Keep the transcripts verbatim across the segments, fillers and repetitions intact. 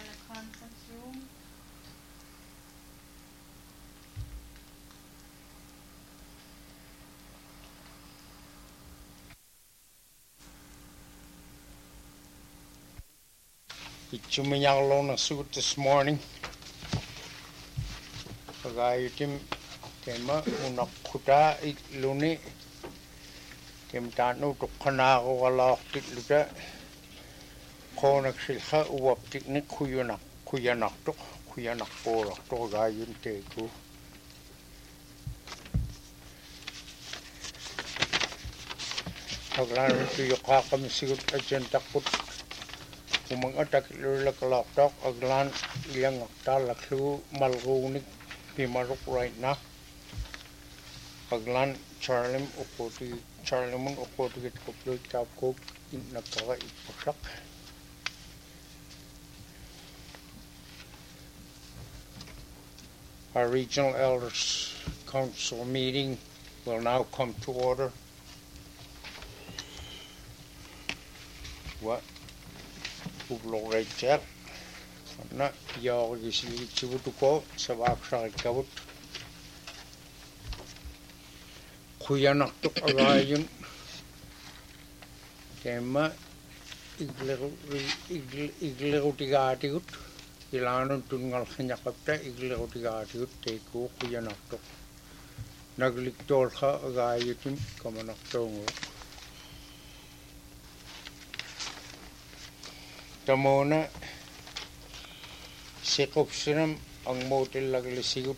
in a conference room. Ichuminyalona suit this morning. Pagayitim tema unakuta itluni tem tanu tukana wala kitluta konak silha uwaptik ni kuyunak kuyanak tuk kuyanak porak tuk gayun teku. Paglan tu yukakam sigut ajen takut umang atak lulak laktok aglan yang aktal laklu malgunik pimaruk right now. Paglan Charlim ukoti Charlimun ukoti kit koplo tap kop nakaga ipasak. Our regional elders council meeting will now come to order. What? Ublo Rachel. Na yo gisi chibutuko sabak sakabut. Kuyanak tuk agayun. Tema igleru igleru tiga tigut. Ilanun tungal khanyakapta igleru tiga tigut teku kuyanak tuk. Naglik tolha agayutin kamanak tongo. Tamona sekop sinam ang motel lagli sigut.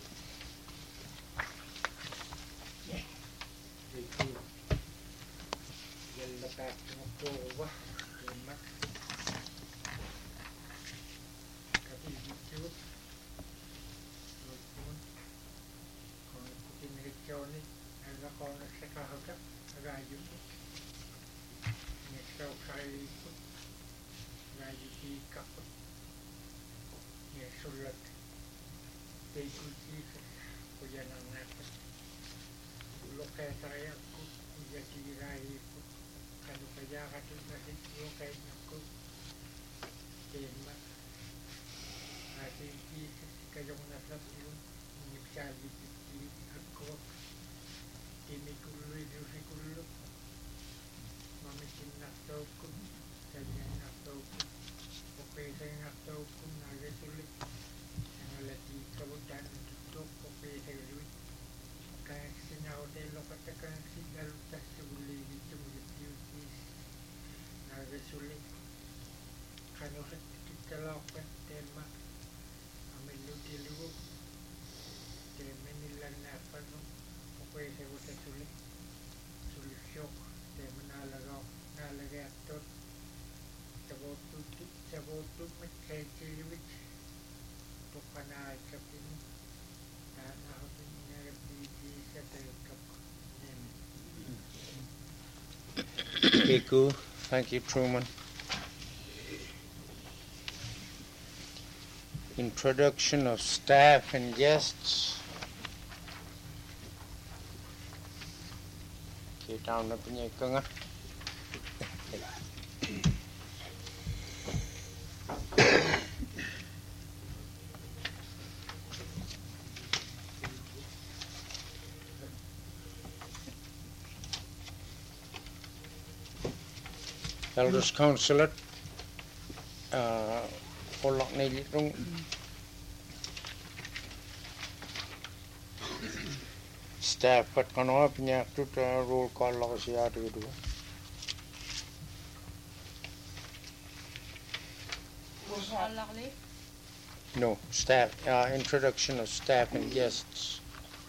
Eku, thank you, Truman. Introduction of staff and guests. Okay, down up in your gunga. Elders Councilor, uh, Polak Nilitung, staff at Kanoa Pinyak to roll call Losia to do. No, staff, uh, introduction of staff and guests.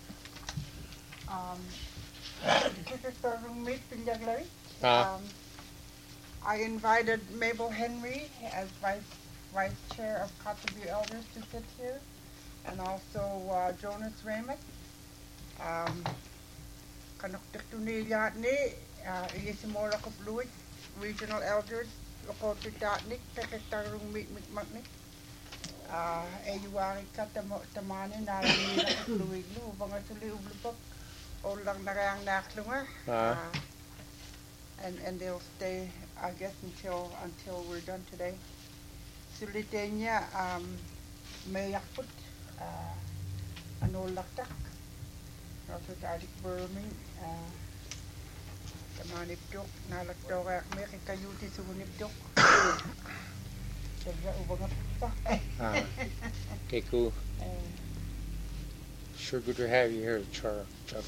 Um, this is for roommate Pinjaglari. Uh, Um, I invited Mabel Henry as vice vice chair of Kotzebue Elders to sit here, and also uh, Jonas Raymond. Um, Kanuktiktuni Yatni, Ilisimora Kapluit, regional elders, Lokoti Tatnik, Teketarung Meet McMutnik. Ayuari Katamani, Nari Kapluit, Lu, Bangatuli Ublupok, Olang Narang Naklunga. And and they'll stay, I guess, until until we're done today. Sulitanya um, mayakput uh, anolaktak Rosut adik berming uh, tamanipdok nalakdok meki kayuti sugunipdok Jaga ubangat pa. Ah, okay, cool. Sure good to have you here, Char. Chuck.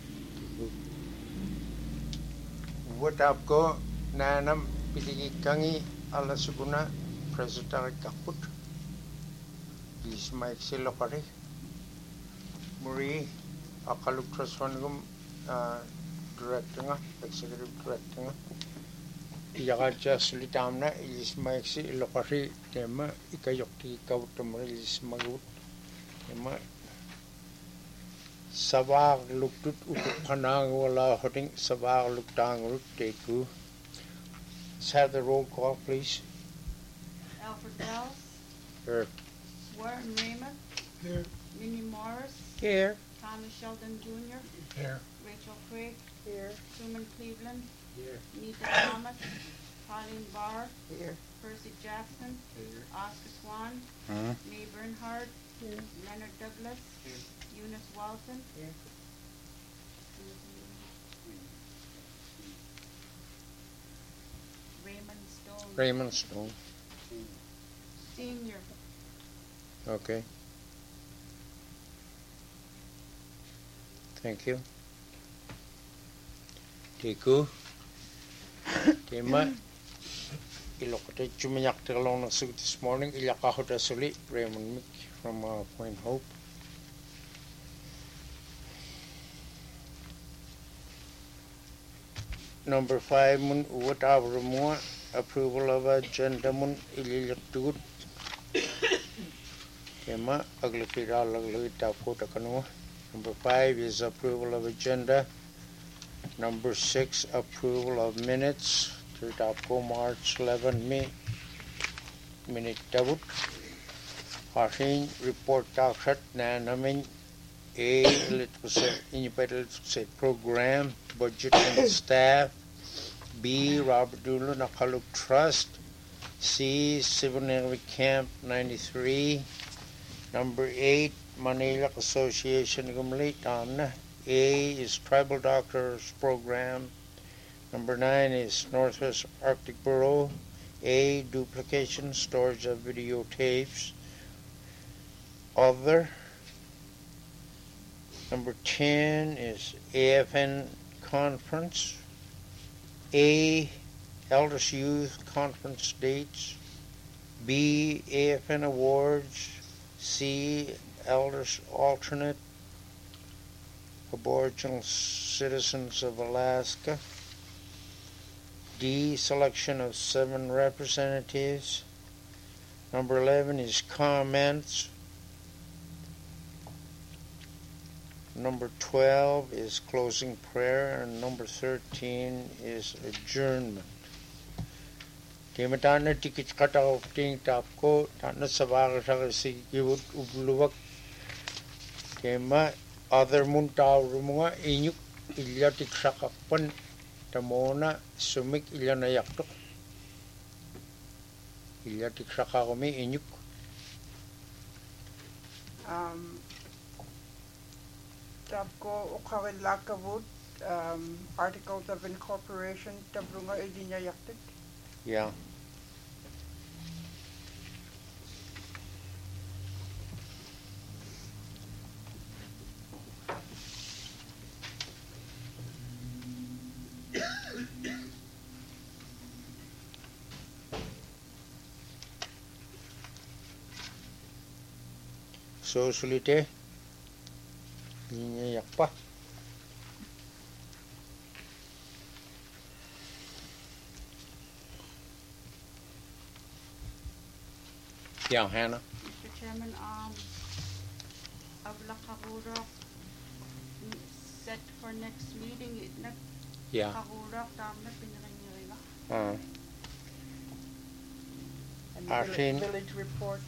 What up, go? Nanam piligikangi ala suguna President Kaput. Is Mike Silopari. Muri akaluk traswanigum director nga, executive director nga. Iyakaja sulitamna is Mike Silopari tema ikayokti kautamari is magut tema sabag luktut utuk panang wala hoting sabag luktang ruk teku. Let's have the roll call, please. Alfred Bells. Here. Warren Raymond. Here. Minnie Morris. Here. Thomas Sheldon Junior Here. Rachel Craig. Here. Truman Cleveland. Here. Nita Thomas. Pauline Barr. Here. Percy Jackson. Here. Oscar Swan. Hmm. Mae Bernhardt. Here. Leonard Douglas. Here. Eunice Walton. Here. Raymond Stone. Raymond Stone. Senior. Okay. Thank you. Tiku. Tema. Ilokate chumanyak terlong nasug this morning. Ilakahota suli. Raymond Mick from uh, Point Hope. Number five, mun uwat avramua approval of agenda mun ililaktud. Tema aglakira laglita kota kanua. Number five is approval of agenda. Number six, approval of minutes. Third March eleven me minute tabut. Harshin report takshat na namin A, let's say, independent say program, budget and staff. B, Robert Dulu Nakaluk Trust. C, Civil Navy Camp ninety-three. Number eight, Manila Association Gumli Tamna. A is Tribal Doctors Program. Number nine is Northwest Arctic Bureau. A, duplication, storage of videotapes. Other. Number ten is A F N Conference. A, Elders Youth Conference dates. B, A F N Awards. C, Elders Alternate. Aboriginal Citizens of Alaska. D, selection of seven representatives. Number eleven is comments. Number twelve is closing prayer, and number thirteen is adjournment. Timatana tikit kata opting tapko tana sabaga sa si kibut ubluwak. Tema other muntaw rumunga inyuk ilya tiksakakpan tamona sumik ilya nayaktok. Ilya tiksakakumi inyuk. Um, Tapko ukawin lakavut um, articles of incorporation tabrunga idinya yaktik. Yeah. So sulite ini apa? Yeah, Hannah. Mister Chairman, um, Ablakahurok set for next meeting. It na Yeah. kahurok tam na pinakingiriga. Uh, And Arshin. village, village reports.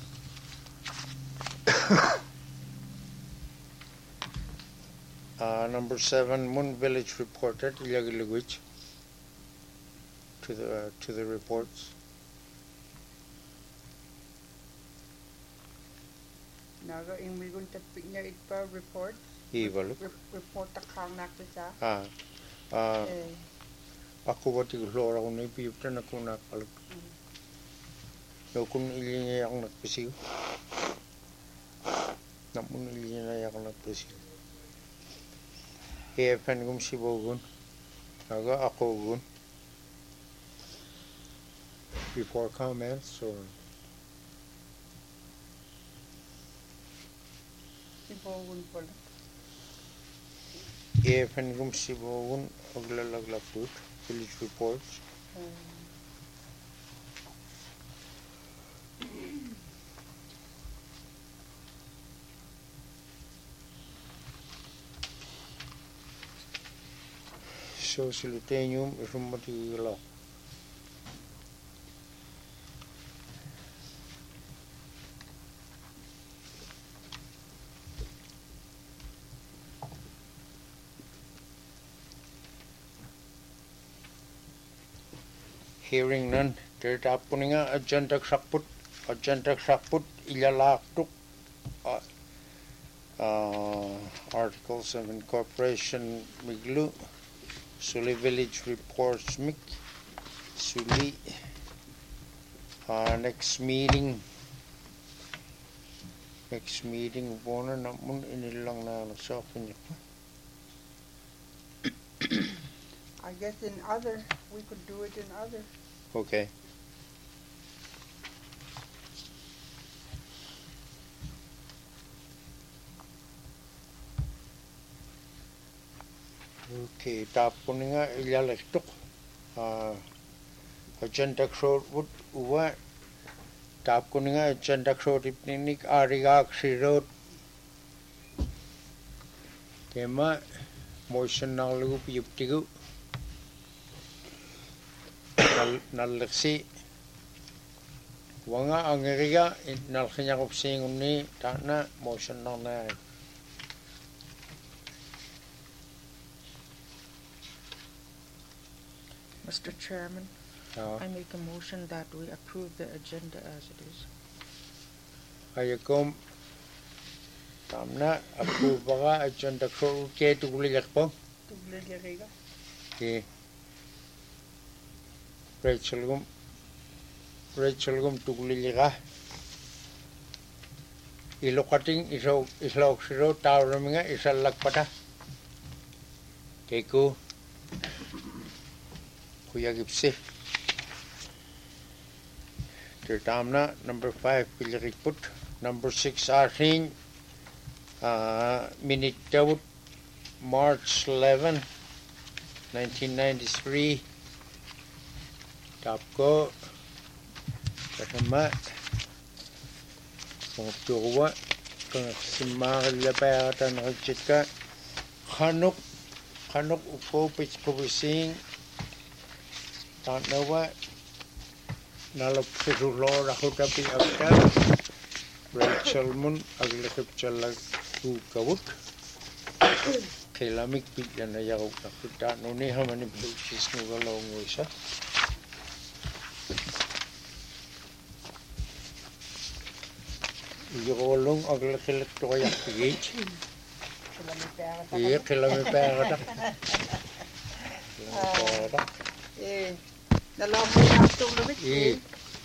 uh, number seven, Moon Village reported Ilagiluguich to the uh, to the reports. Naga imigun tapik niya itpa report. Ivaluk. Report ta kang nakita. Ah. Ah. Eh. Aku wati lora unai piupta na kuna kaluk. No kun ilinya yang nak pesiu. Namun ilinya yang nak pesiu. E pen gum sibogun. Naga aku gun. Before comments or Sibogun pala. E pen gum sibogun agla lagla put village reports. So silutenium isumati law. Hearing none, data puninga agenda sakput, agenda sakput ilalaktuk. Uh, uh, articles of incorporation miglu. Suli village reports mik. Suli. Uh, next meeting. Next meeting bona namun inilang na nasafin niya. I guess in other, we could do it in other. Okay. Okay, tapon nga ilalektok. Uh, agenda crowd would uwa. Tapon nga agenda crowd ipninik arigak si road. Tema motion na lugu piyuptigu. Naliksi wanga angeriga nalkinya kopsing unni tana motion na na. Mister Chairman, Uh, I make a motion that we approve the agenda as it is. ayakom tamna approve baga agenda ko ke tuguligak po. Tugliliriga. Okay. Rachel gum Rachel gum tuguliga. Ilokating iso islok siro tawraminga isalak pata. Keku kuya gipsi. Tertamna number five pilirikput. Number six asin uh, minute Dawood March eleventh nineteen ninety-three. Tapko kasama kung tuwa kung simakal lapayatan nagchika kanuk kanuk upo pitskubising tanawa nalap sirulor ako tapi akta Rachel mun aglakip chalag ukawut kailamik bigyan na yaw nakita nuni hamani bilsis nugalong isa. Ikolong aglakilak to kaya pigit. Iya kilami pera. Eh, nalaman na ito lumit. Eh.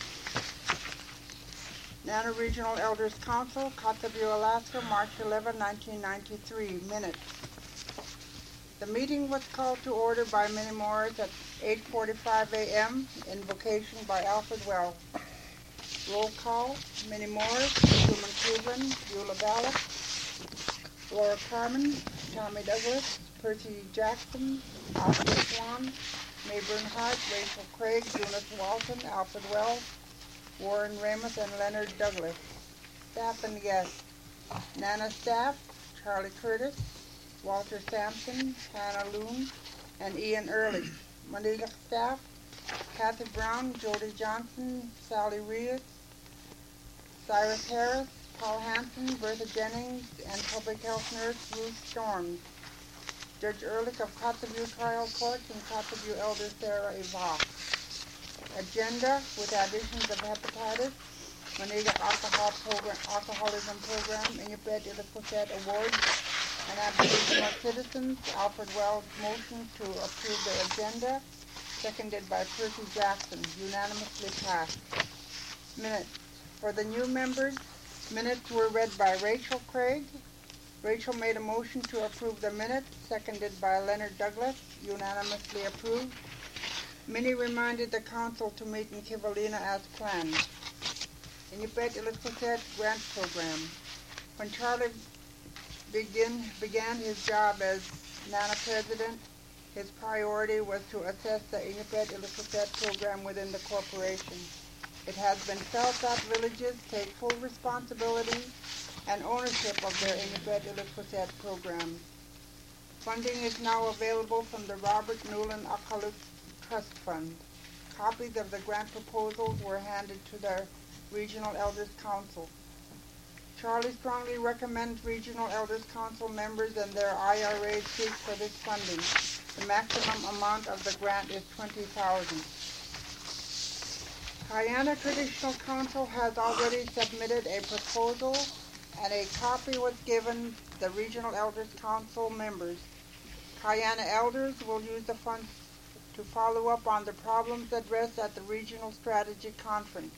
Nana Regional Elders Council, Kotzebue, Alaska, March eleventh, nineteen ninety-three. Minutes. The meeting was called to order by Minnie Morris at eight forty-five a m Invocation by Alfred Wells. Roll call: Minnie Morris, Truman Cleveland, Eula Ballard, Laura Carmen, Tommy Douglas, Percy Jackson, Oscar Swan, Mae Bernhardt, Rachel Craig, Jonas Walton, Alfred Wells, Warren Ramus, and Leonard Douglas. Staff and guests: Nana Staff, Charlie Curtis, Walter Sampson, Hannah Loon, and Ian Early. Manila staff: Kathy Brown, Jody Johnson, Sally Rios, Cyrus Harris, Paul Hansen, Bertha Jennings, and Public Health Nurse Ruth Storms. Judge Ehrlich of Kotzebue Trial Court and Kotzebue Elder Sarah Eva. Agenda with additions of hepatitis, Manila Alcohol Program, Alcoholism Program, Iñupet Ilocosat Award, and Aboriginal Citizens. Alfred Wells motion to approve the agenda, seconded by Percy Jackson, unanimously passed. Minutes. For the new members, minutes were read by Rachel Craig. Rachel made a motion to approve the minutes, seconded by Leonard Douglas, unanimously approved. Minnie reminded the council to meet in Kivalina as planned. Iñupet Ilocosat Grant Program. When Charlie begin, began his job as NANA president, his priority was to assess the Iñupet Ilocosat program within the corporation. It has been felt that villages take full responsibility and ownership of their Iñupet Ilocosat programs. Funding is now available from the Robert Newland Akaluk Trust Fund. Copies of the grant proposals were handed to the Regional Elders Council. Charlie strongly recommends Regional Elders Council members and their I R As seek for this funding. The maximum amount of the grant is twenty thousand dollars. Kayana Traditional Council has already submitted a proposal, and a copy was given the Regional Elders Council members. Kayana elders will use the funds to follow up on the problems addressed at the Regional Strategy Conference.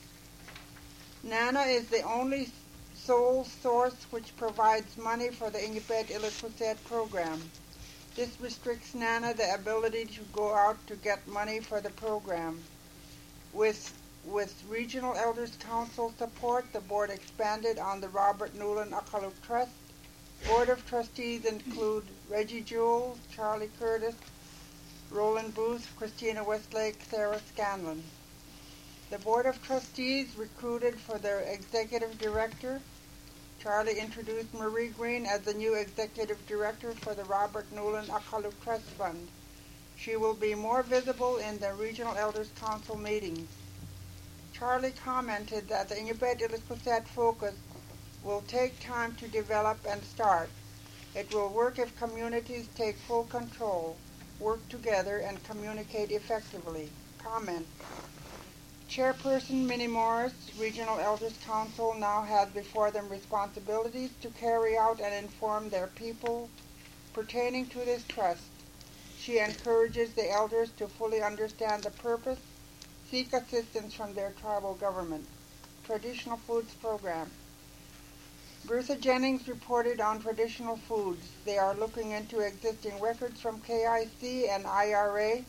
NANA is the only sole source which provides money for the Iñupet Ilocosat program. This restricts NANA the ability to go out to get money for the program. With, with Regional Elders Council support, the board expanded on the Robert Newland Akaluk Trust. Board of Trustees include Reggie Jewell, Charlie Curtis, Roland Booth, Christina Westlake, Sarah Scanlon. The Board of Trustees recruited for their executive director. Charlie introduced Marie Green as the new executive director for the Robert Newland Akaluk Trust Fund. She will be more visible in the Regional Elders Council meetings. Charlie commented that the Iñupet Ilocosat focus will take time to develop and start. It will work if communities take full control, work together, and communicate effectively. Comment. Chairperson Minnie Morris, Regional Elders Council, now has before them responsibilities to carry out and inform their people pertaining to this trust. She encourages the elders to fully understand the purpose, seek assistance from their tribal government. Traditional Foods Program. Bertha Jennings reported on traditional foods. They are looking into existing records from K I C and I R A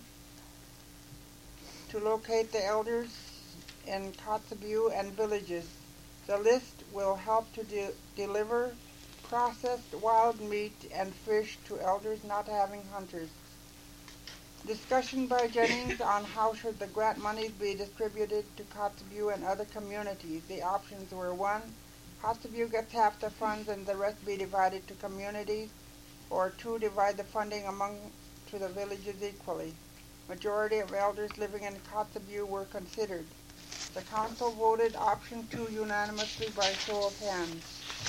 to locate the elders in Kotzebue and villages. The list will help to de- deliver processed wild meat and fish to elders not having hunters. Discussion by Jennings on how should the grant monies be distributed to Kotzebue and other communities. The options were one, Kotzebue gets half the funds and the rest be divided to communities, or two, divide the funding among to the villages equally. Majority of elders living in Kotzebue were considered. The council voted option two unanimously by show of hands.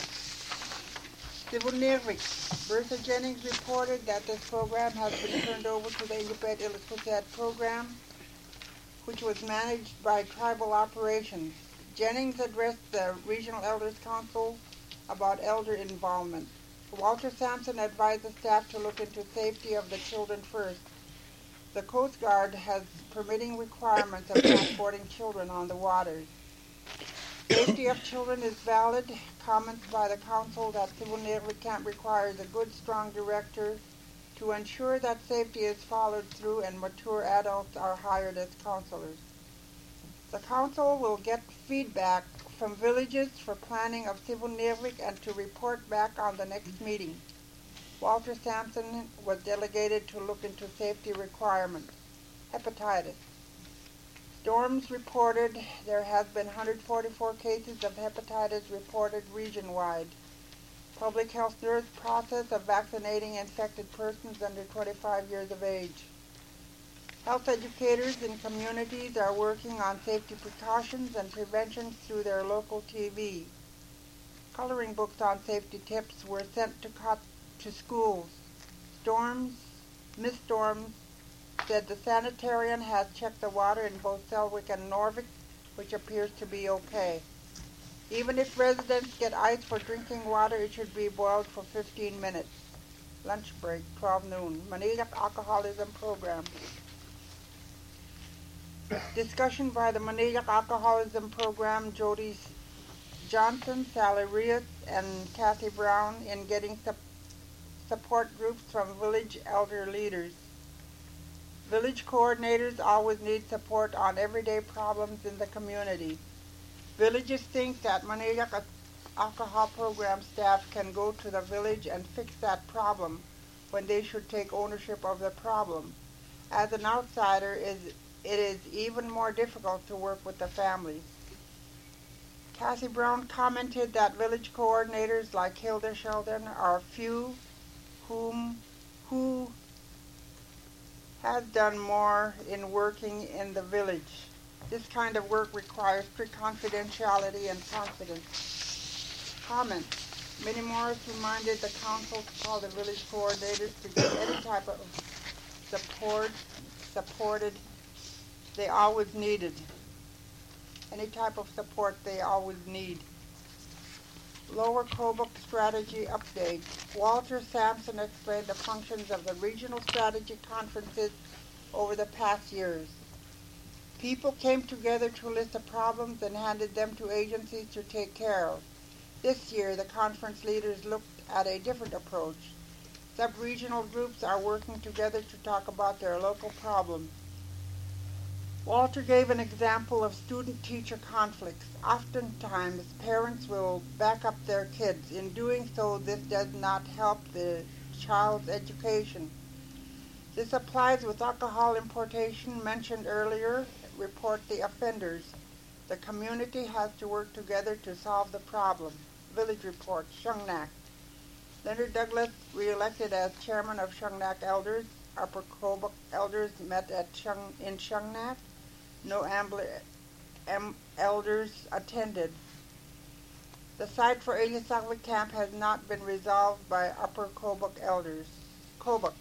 Sivunirvik. Bertha Jennings reported that this program has been turned over to the Iñupet Ilocosat program, which was managed by tribal operations. Jennings addressed the Regional Elders Council about elder involvement. Walter Sampson advised the staff to look into safety of the children first. The Coast Guard has permitting requirements of transporting children on the waters. Safety of children is valid. Comments by the council that Sivunirvik Camp requires a good, strong director to ensure that safety is followed through and mature adults are hired as counselors. The council will get feedback from villages for planning of Sivunirvik and to report back on the next meeting. Walter Sampson was delegated to look into safety requirements. Hepatitis. Storms reported there has been one hundred forty-four cases of hepatitis reported region-wide. Public health nurse process of vaccinating infected persons under twenty-five years of age. Health educators in communities are working on safety precautions and prevention through their local T V. Coloring books on safety tips were sent to, co- to schools. Storms, Miss Storms, said the sanitarian has checked the water in both Selwick and Norvik, which appears to be okay. Even if residents get ice for drinking water, it should be boiled for fifteen minutes. Lunch break, twelve noon. Manilac Alcoholism Program. Discussion by the Manilac Alcoholism Program, Jody Johnson, Sally Rios, and Kathy Brown in getting sup support groups from village elder leaders. Village coordinators always need support on everyday problems in the community. Villages think that Manilac Alcohol Program staff can go to the village and fix that problem when they should take ownership of the problem. As an outsider, it is even more difficult to work with the families. Cassie Brown commented that village coordinators like Hilda Sheldon are few whom who has done more in working in the village. This kind of work requires strict confidentiality and confidence. Comment. Minnie Morris reminded the council to call the village coordinators to get any type of support, supported they always needed. Any type of support they always need. Lower Kobuk Strategy Update. Walter Sampson explained the functions of the regional strategy conferences over the past years. People came together to list the problems and handed them to agencies to take care of. This year, the conference leaders looked at a different approach. Sub-regional groups are working together to talk about their local problems. Walter gave an example of student-teacher conflicts. Oftentimes, parents will back up their kids. In doing so, this does not help the child's education. This applies with alcohol importation mentioned earlier. Report the offenders. The community has to work together to solve the problem. Village Report, Shungnak. Leonard Douglas, re-elected as chairman of Shungnak Elders. Upper Kobuk Elders met at Shung, in Shungnak. No ambler, am, elders attended. The site for Elisavik Camp has not been resolved by Upper Kobuk Elders. Kobuk.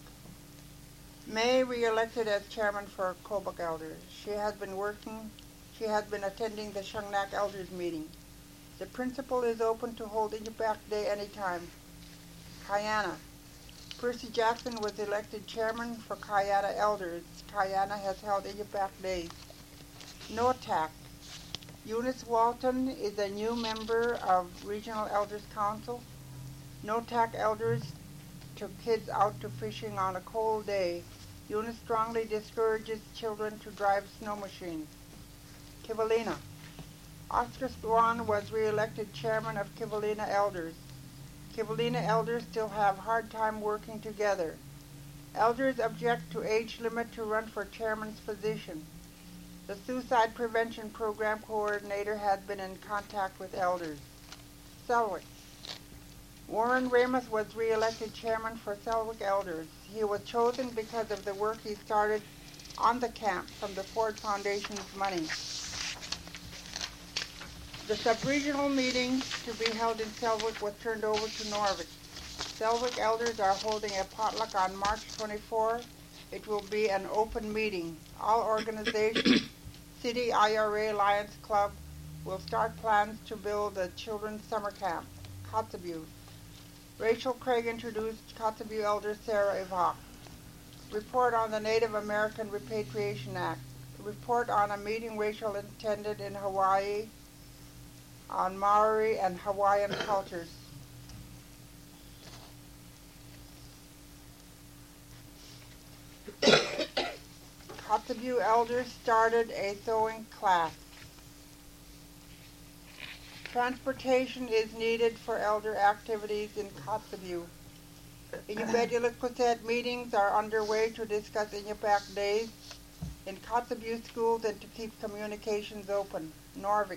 May re-elected as chairman for Kobuk Elders. She has been working, she has been attending the Shungnak Elders meeting. The principal is open to hold Inupiaq Day anytime. Kayana. Percy Jackson was elected chairman for Kayana Elders. Kayana has held Inupiaq Days. NOTAC. Eunice Walton is a new member of Regional Elders Council. NOTAC elders took kids out to fishing on a cold day. Eunice strongly discourages children to drive snow machines. Kivalina. Oscar Swan was re-elected chairman of Kivalina Elders. Kivalina elders still have hard time working together. Elders object to age limit to run for chairman's position. The Suicide Prevention Program coordinator has been in contact with elders. Selwick. Warren Ramos was re-elected chairman for Selwick Elders. He was chosen because of the work he started on the camp from the Ford Foundation's money. The sub-regional meeting to be held in Selwick was turned over to Norvik. Selwick Elders are holding a potluck on March twenty-fourth. It will be an open meeting. All organizations, City I R A Lions Club, will start plans to build a children's summer camp. Kotzebue. Rachel Craig introduced Kotzebue Elder Sarah Ivach. Report on the Native American Repatriation Act. Report on a meeting Rachel attended in Hawaii on Maori and Hawaiian cultures. Kotzebue elders started a sewing class. Transportation is needed for elder activities in Kotzebue. Inupiaq meetings are underway to discuss Inupiaq Days in Kotzebue schools and to keep communications open. Norvik.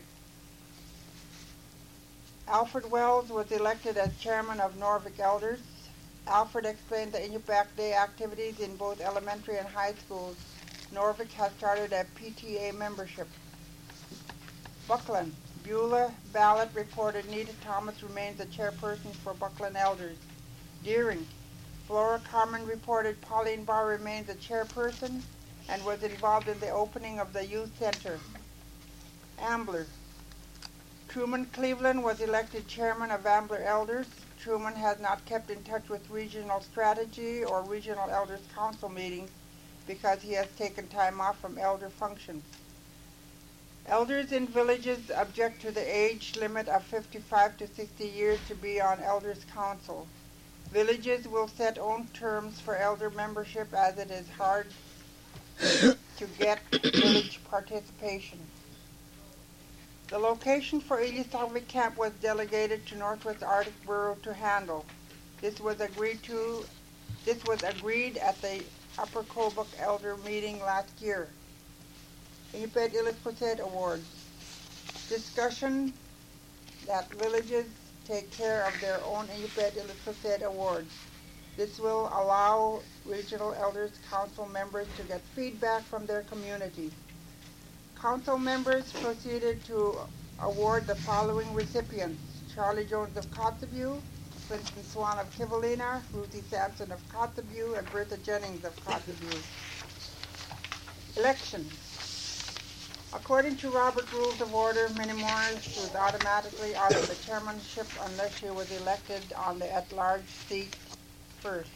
Alfred Wells was elected as chairman of Norvik Elders. Alfred explained the Inupiaq Day activities in both elementary and high schools. Norvik has started a P T A membership. Buckland. Beulah Ballot reported Nita Thomas remains the chairperson for Buckland Elders. Deering. Flora Carmen reported Pauline Barr remains the chairperson and was involved in the opening of the youth center. Ambler. Truman Cleveland was elected chairman of Ambler Elders. Truman has not kept in touch with regional strategy or regional elders council meetings because he has taken time off from elder functions. Elders in villages object to the age limit of fifty-five to sixty years to be on elders council. Villages will set own terms for elder membership as it is hard to get village participation. The location for Ilisagvik camp was delegated to Northwest Arctic Bureau to handle. This was agreed to. This was agreed at the Upper Kobuk Elder meeting last year. Inupiat Ilisquoset Awards. Discussion that villages take care of their own Inupiat Ilisquoset Awards. This will allow Regional Elders Council members to get feedback from their community. Council members proceeded to award the following recipients: Charlie Jones of Kotzebue, Clinton Swan of Kivalina, Ruthie Sampson of Kotzebue, and Bertha Jennings of Kotzebue. Elections. According to Robert Rules of Order, Minnie Morris was automatically out of the chairmanship unless she was elected on the at-large seat first.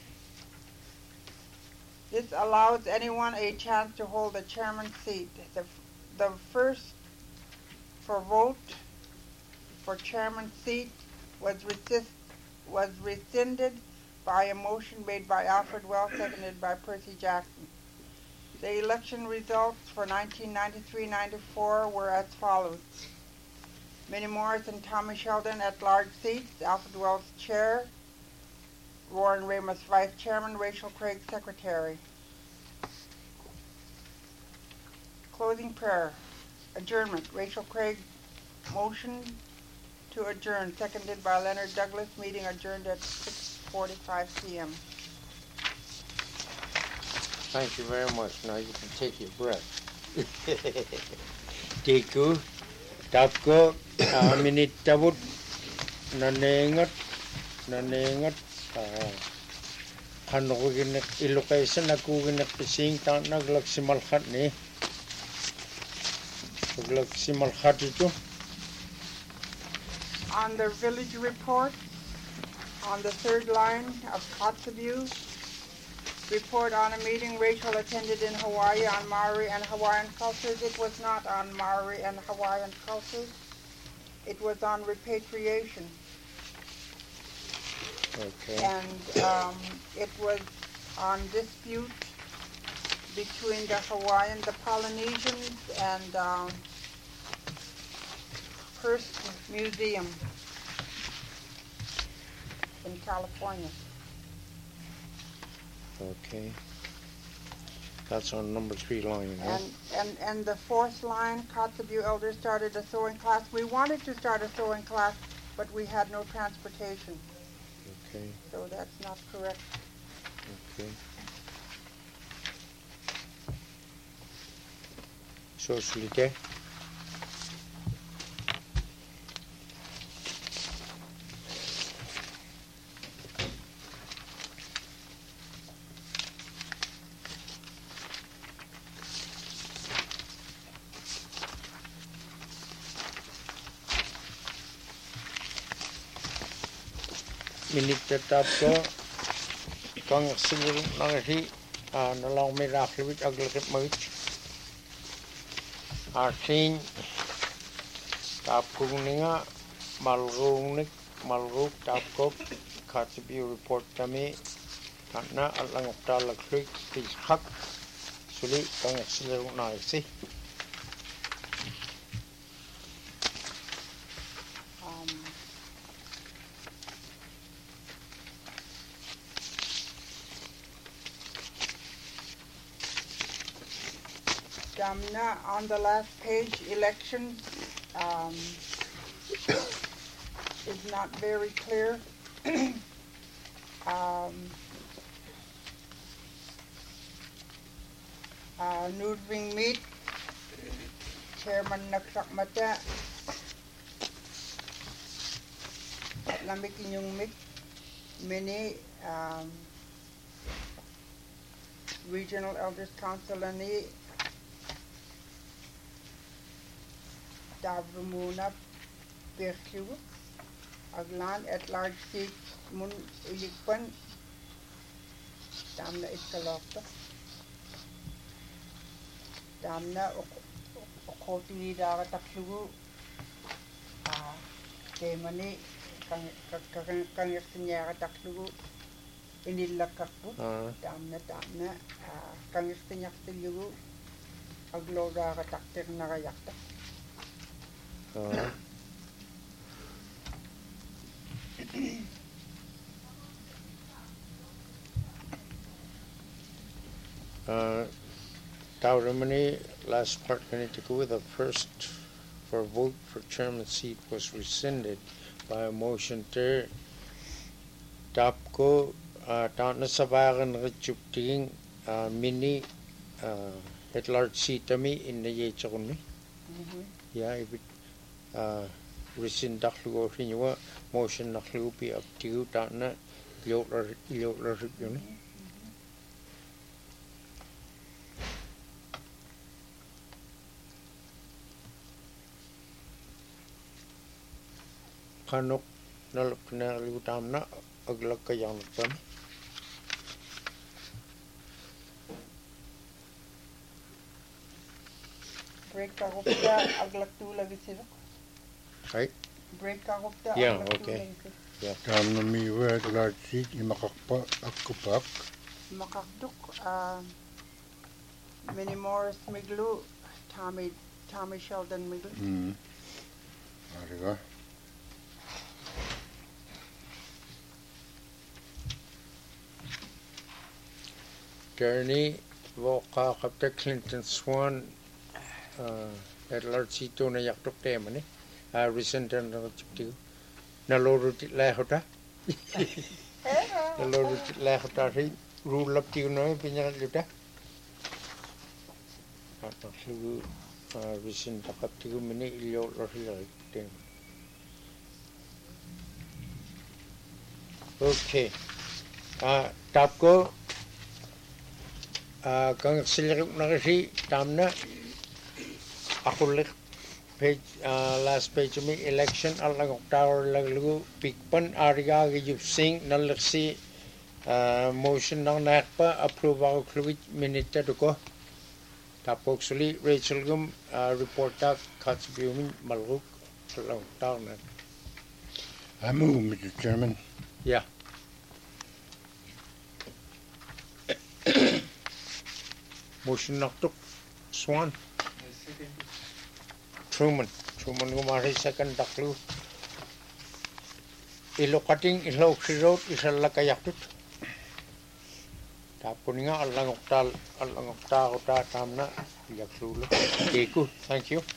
This allows anyone a chance to hold the chairman's seat. The, the first for vote for chairman's seat was, resist, was rescinded by a motion made by Alfred Wells, seconded by Percy Jackson. The election results for nineteen ninety-three ninety-four were as follows. Minnie Morris and Tommy Sheldon at large seats, Alfred Wells chair, Warren Ramos vice chairman, Rachel Craig secretary. Closing prayer. Adjournment. Rachel Craig motion to adjourn, seconded by Leonard Douglas. Meeting adjourned at six forty-five p m Thank you very much. Now you can take your breath. Tiku, tapko, minute tabut, nanengat, nanengat. Ano ko ginak ilokaisan ako ginak pising ta naglagsimalhat ni. Naglagsimalhat ito. On the village report, on the third line of Kotzebue, report on a meeting Rachel attended in Hawaii on Maori and Hawaiian cultures. It was not on Maori and Hawaiian cultures. It was on repatriation. Okay. And um, it was on dispute between the Hawaiian, the Polynesians, and um, Hearst Museum in California. Okay. That's on number three line, huh? And, and, and the fourth line, Kotzebue elders started a sewing class. We wanted to start a sewing class, but we had no transportation. Okay. So that's not correct. Okay. Socialité. Minute tetap ko kang siguro nangahi nalang may raklibit aglakit magit asin tap kung nga malrung nik malruk tap ko Kotzebue report kami na alang talak klik hak suli kang siguro nangahi. Damna, on the last page, elections um, is not very clear. um, uh, Nudving Meet, Chairman Naksakmata, Lamik Inyong Mik, Mini, um, Regional Elders Council ani Davrumunap, Pirkiu, Aglan at large seat Mun Ilikpan, Damna Iskalokta, Damna Okoti Dara Taksugu, Demani Kangastinyara Taksugu, Inilakapu, Damna Damna, Kangastinyak Tilugu, Agloda Taktir Narayakta. Uh, Tauramani, last part minute to go. The first for vote for chairman's seat was rescinded by a motion there. Tapko, Tantna Sabagan Richupting, Mini, at large seatami in the Yachoni. Yeah, if it rescind Daklugo Rinua, motion Naklupi up to you, Tantna, Yola Yola Ripuni. Kanok nalap na liutam na aglag kayang nagpan. Break kakopta aglag tu lagi sila. Right? Break kakopta Yeah, aglag tu okay. lagi. Yeah. Tam na mi wet large seat imakakpa akupak. Makakduk, uh, Minnie Morris Miglu, Tommy Tommy Sheldon Miglu. Hmm. Ariga. Gurney, Voka, Captain Clinton Swan, at large seat na yaktok temani. I resent and to Nalorut Lahota. Nalorut Lahota, rule up to you know, Pinaluta. Resent up to you many ill or them. Okay. Uh, Tapko. Kang silirip na kasi tamna akulik page last page of me election alang tower laglugo pikpan ariga gijub sing nalaksi motion ng nakpa approve ako kluit minute to ko tapos suli Rachel gum report up cuts viewing maluk alang tower na. I move, Mister Chairman. Yeah. Motion naktuk Swan. Truman. Truman gumari second daklu. Ilo cutting ilo road isa lakayakut. Tapon nga alang oktal alang okta okta tamna yaklulo. Keku. Thank you.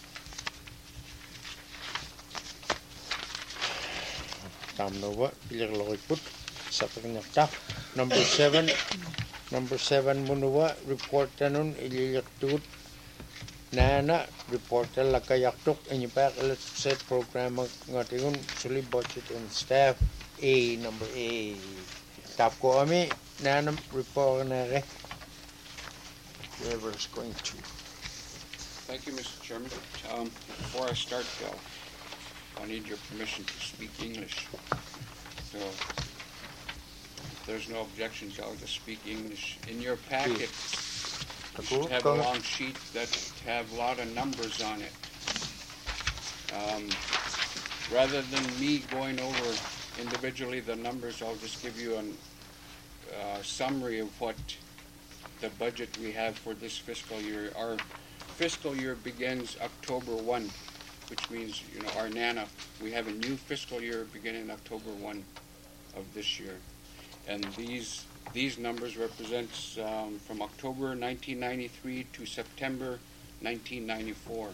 Tamno ba ilang lokiput sa pagnyakta. Number seven. Number seven Munua report tanun iliyaktut Nana report lakayaktuk and you back let's set program ngatingun suli budget and staff A number A. Tapko ami Nana report na re. Whoever's going to. Thank you, Mister Chairman. Um, before I start, uh, I need your permission to speak English. So. There's no objections, I'll just speak English. In your packet, you should have a long sheet that have a lot of numbers on it. Um, rather than me going over individually the numbers, I'll just give you a uh, summary of what the budget we have for this fiscal year. Our fiscal year begins October first, which means, you know, our NANA, we have a new fiscal year beginning October first of this year. And these these numbers represent um, from October nineteen ninety-three to September nineteen ninety-four.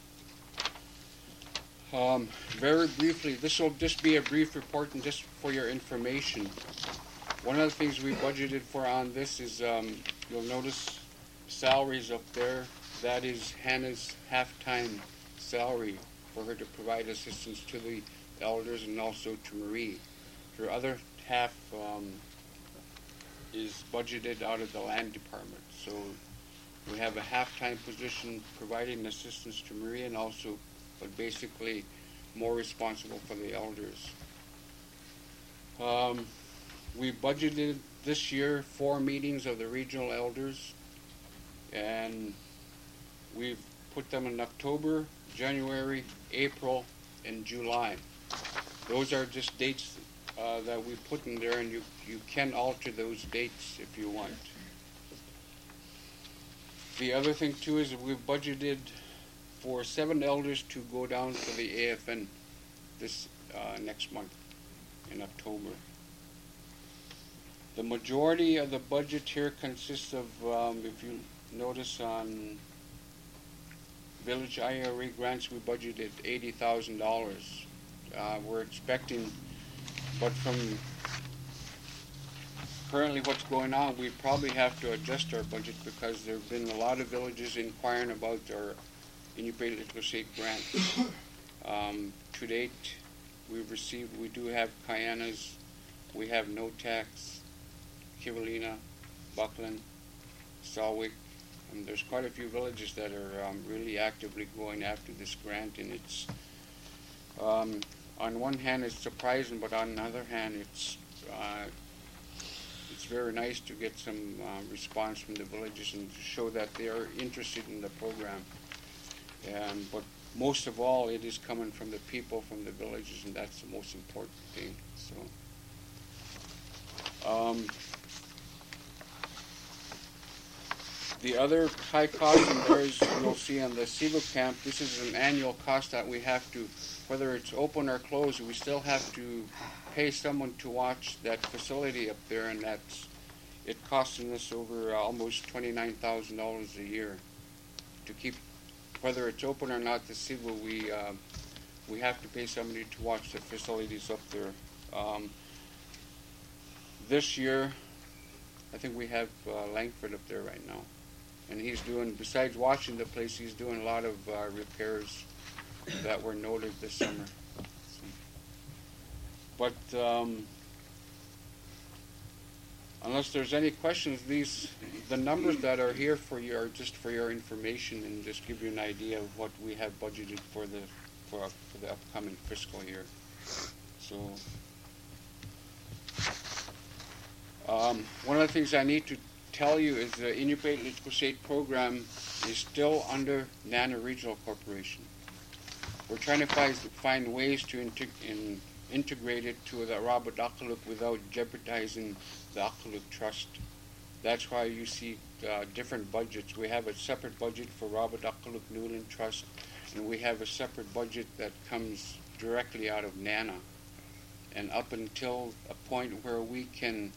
Um, very briefly, this will just be a brief report and just for your information. One of the things we budgeted for on this is, um, you'll notice salaries up there. That is Hannah's half-time salary for her to provide assistance to the elders and also to Marie. Her other half um, is budgeted out of the land department. So we have a half-time position providing assistance to Marie and also, but basically more responsible for the elders. Um, we budgeted this year four meetings of the regional elders, and we've put them in October, January, April, and July. Those are just dates uh, that we put in there, and you, you can alter those dates if you want. The other thing too is we've budgeted for seven elders to go down to the A F N this uh, next month in October. The majority of the budget here consists of, um, if you notice on Village I R A grants, we budgeted eighty thousand dollars. Uh, we're expecting, but from currently what's going on, we probably have to adjust our budget because there have been a lot of villages inquiring about our Iñupiat Little grants. Um, to date, we've received, we do have Kayanas, we have No-Tax, Kivalina, Buckland, Salwick, and there's quite a few villages that are um, really actively going after this grant, and it's, um, on one hand it's surprising, but on the other hand it's uh, it's very nice to get some uh, response from the villages and to show that they are interested in the program. Um, but most of all, it is coming from the people, from the villages, and that's the most important thing. So, um, the other high cost in there is, you'll see on the Cebu camp, this is an annual cost that we have to, whether it's open or closed, we still have to pay someone to watch that facility up there, and that's, it costing us over almost twenty-nine thousand dollars a year to keep, whether it's open or not, the Cebu, we, uh, we have to pay somebody to watch the facilities up there. Um, this year, I think we have uh, Langford up there right now. And he's doing, besides watching the place, he's doing a lot of uh, repairs that were noted this summer. So, but um, unless there's any questions, these, the numbers that are here for you are just for your information and just give you an idea of what we have budgeted for the, for, for the upcoming fiscal year. So, um, one of the things I need to tell you is the Iñupiat Litquisate program is still under NANA Regional Corporation. We're trying to find, find ways to integ in, integrate it to the Rabot Akaluk without jeopardizing the Akaluk Trust. That's why you see uh, different budgets. We have a separate budget for Rabot Akaluk Newland Trust, and we have a separate budget that comes directly out of NANA. And up until a point where we can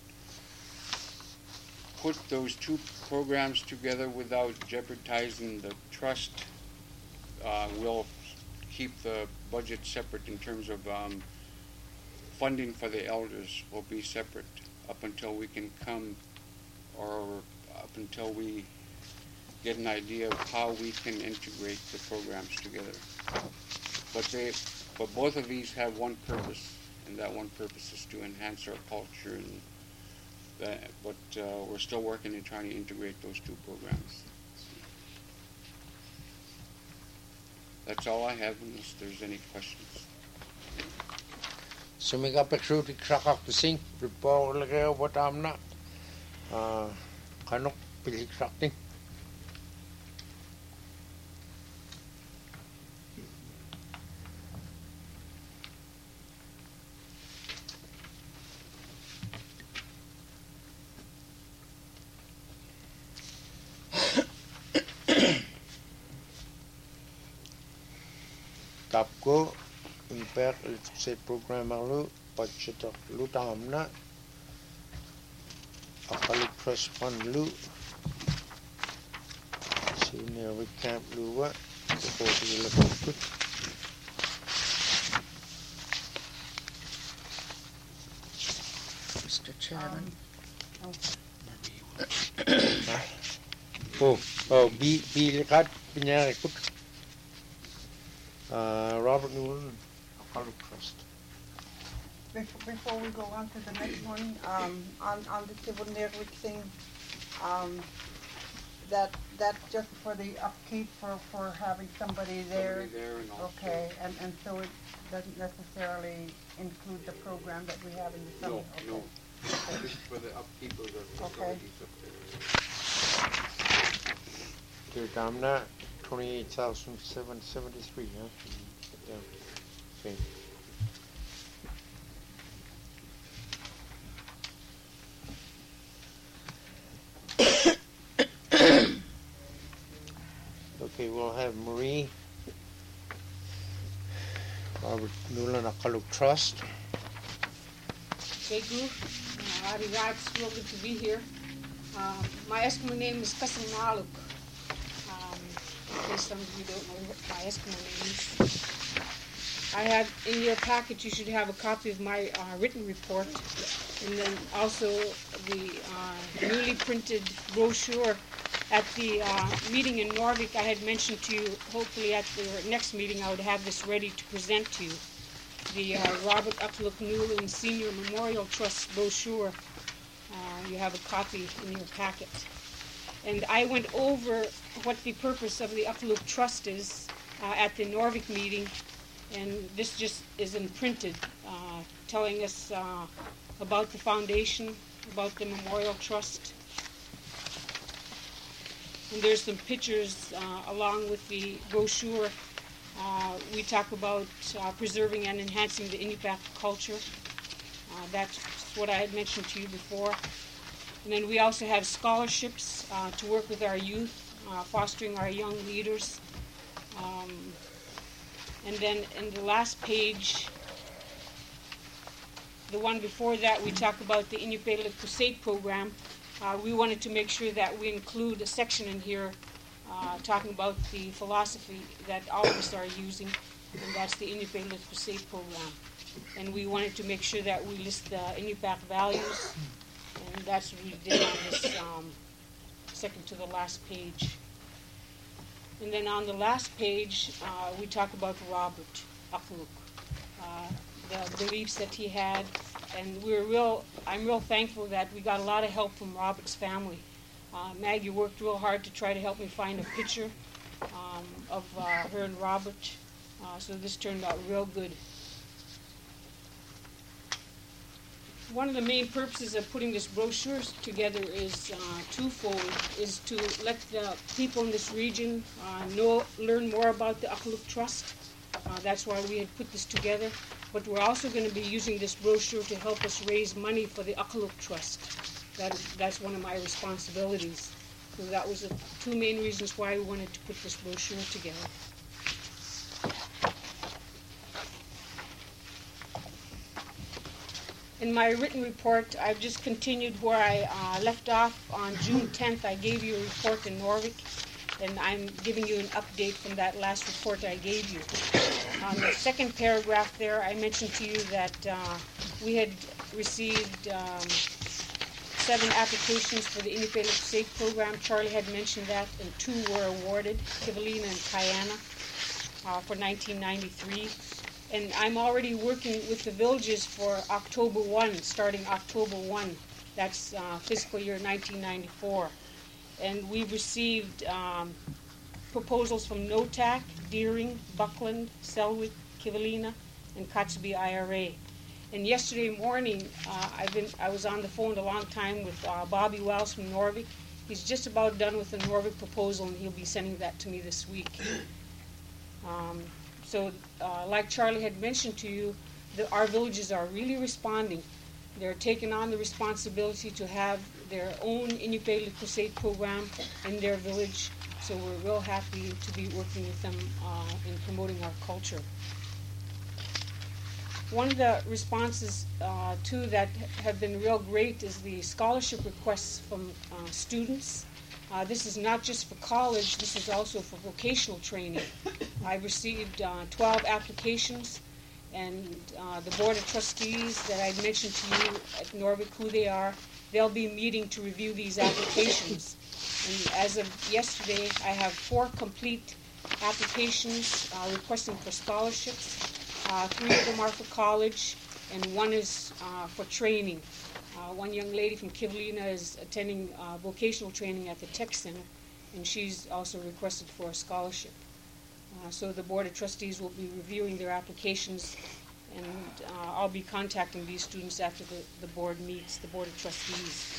put those two programs together without jeopardizing the trust, uh, we'll keep the budget separate in terms of um, funding for the elders will be separate up until we can come, or up until we get an idea of how we can integrate the programs together. But they, but both of these have one purpose, and that one purpose is to enhance our culture. And that, but uh, we're still working and trying to integrate those two programs. That's all I have, unless there's any questions. Sumiga peksuti krakak pising, report lagi what I'm not. Kanok pilih krakting. Tapko impact set program lu budget lu tamna akalu trust fund lu senior we camp lu wa before the level. Mister Chairman. Oh, oh, B B lekat penyakit. Uh, Robert Newland, Apollo Trust. Before, before we go on to the next one, um, on, on the civil network thing, um, that that's just for the upkeep for, for having somebody there? Somebody there and also. Okay, and, and so it doesn't necessarily include the program that we have in the summer? No, Okay. no. Just for the upkeep of the facilities up there. Dear Damna, twenty-eight thousand seven seventy-three, huh? Yeah. Okay. Okay, we'll have Marie. Robert Newland Akaluk Trust. Thank you. Uh, Arigat, it's real good to be here. Um, my Eskimo name is Kasim Maluk. Um, in case some of you don't know what my Eskimo name is. I have, in your packet, you should have a copy of my uh, written report, and then also the uh, newly printed brochure. At the uh, meeting in Norvik, I had mentioned to you, hopefully at the next meeting, I would have this ready to present to you. The uh, Robert Akaluk Newland Senior Memorial Trust brochure. Uh, you have a copy in your packet. And I went over what the purpose of the Akaluk Trust is uh, at the Norvik meeting, and this just is imprinted, uh, telling us uh, about the foundation, about the Memorial Trust. And there's some pictures uh, along with the brochure. Uh, we talk about uh, preserving and enhancing the Inupiaq culture. Uh, that's what I had mentioned to you before. And then we also have scholarships uh, to work with our youth, uh, fostering our young leaders. Um, and then in the last page, the one before that, we talk about the Inupiaq Crusade program. Uh, we wanted to make sure that we include a section in here uh, talking about the philosophy that all of us are using, and that's the Inupiaq Crusade program. And we wanted to make sure that we list the Inupiaq values, and that's what we did on this um, second to the last page. And then on the last page, uh, we talk about Robert Akaluk, uh, the beliefs that he had. And we're real, I'm real thankful that we got a lot of help from Robert's family. Uh, Maggie worked real hard to try to help me find a picture um, of uh, her and Robert. Uh, so this turned out real good. One of the main purposes of putting this brochure together is uh, twofold, is to let the people in this region uh, know, learn more about the Akaluk Trust. Uh, that's why we had put this together. But we're also going to be using this brochure to help us raise money for the Akaluk Trust. That is, that's one of my responsibilities. So that was the two main reasons why we wanted to put this brochure together. In my written report, I've just continued where I uh, left off. On June tenth, I gave you a report in Norvik, and I'm giving you an update from that last report I gave you. On the second paragraph there, I mentioned to you that uh, we had received um, seven applications for the Inupiaq Crusade program. Charlie had mentioned that, and two were awarded, Kivalina and Kayana, uh, for nineteen ninety-three. And I'm already working with the villages for October first, starting October first. That's uh, fiscal year nineteen ninety-four. And we've received um, proposals from Notak, Deering, Buckland, Selwyn, Kivalina, and Kotzebue I R A. And yesterday morning, uh, I've been, I was on the phone a long time with uh, Bobby Wells from Norvik. He's just about done with the Norvik proposal, and he'll be sending that to me this week. Um, so, uh, like Charlie had mentioned to you, the, our villages are really responding. They're taking on the responsibility to have their own Inupiaq Crusade program in their village. So we're real happy to be working with them uh, in promoting our culture. One of the responses, uh, too, that have been real great is the scholarship requests from uh, students. Uh, this is not just for college, this is also for vocational training. I've received uh, twelve applications, and uh, the Board of Trustees that I mentioned to you at Norvik, who they are, they'll be meeting to review these applications. And as of yesterday, I have four complete applications uh, requesting for scholarships. Uh, three of them are for college, and one is uh, for training. Uh, one young lady from Kivalina is attending uh, vocational training at the Tech Center, and she's also requested for a scholarship. Uh, so the Board of Trustees will be reviewing their applications, and uh, I'll be contacting these students after the, the board meets, the Board of Trustees.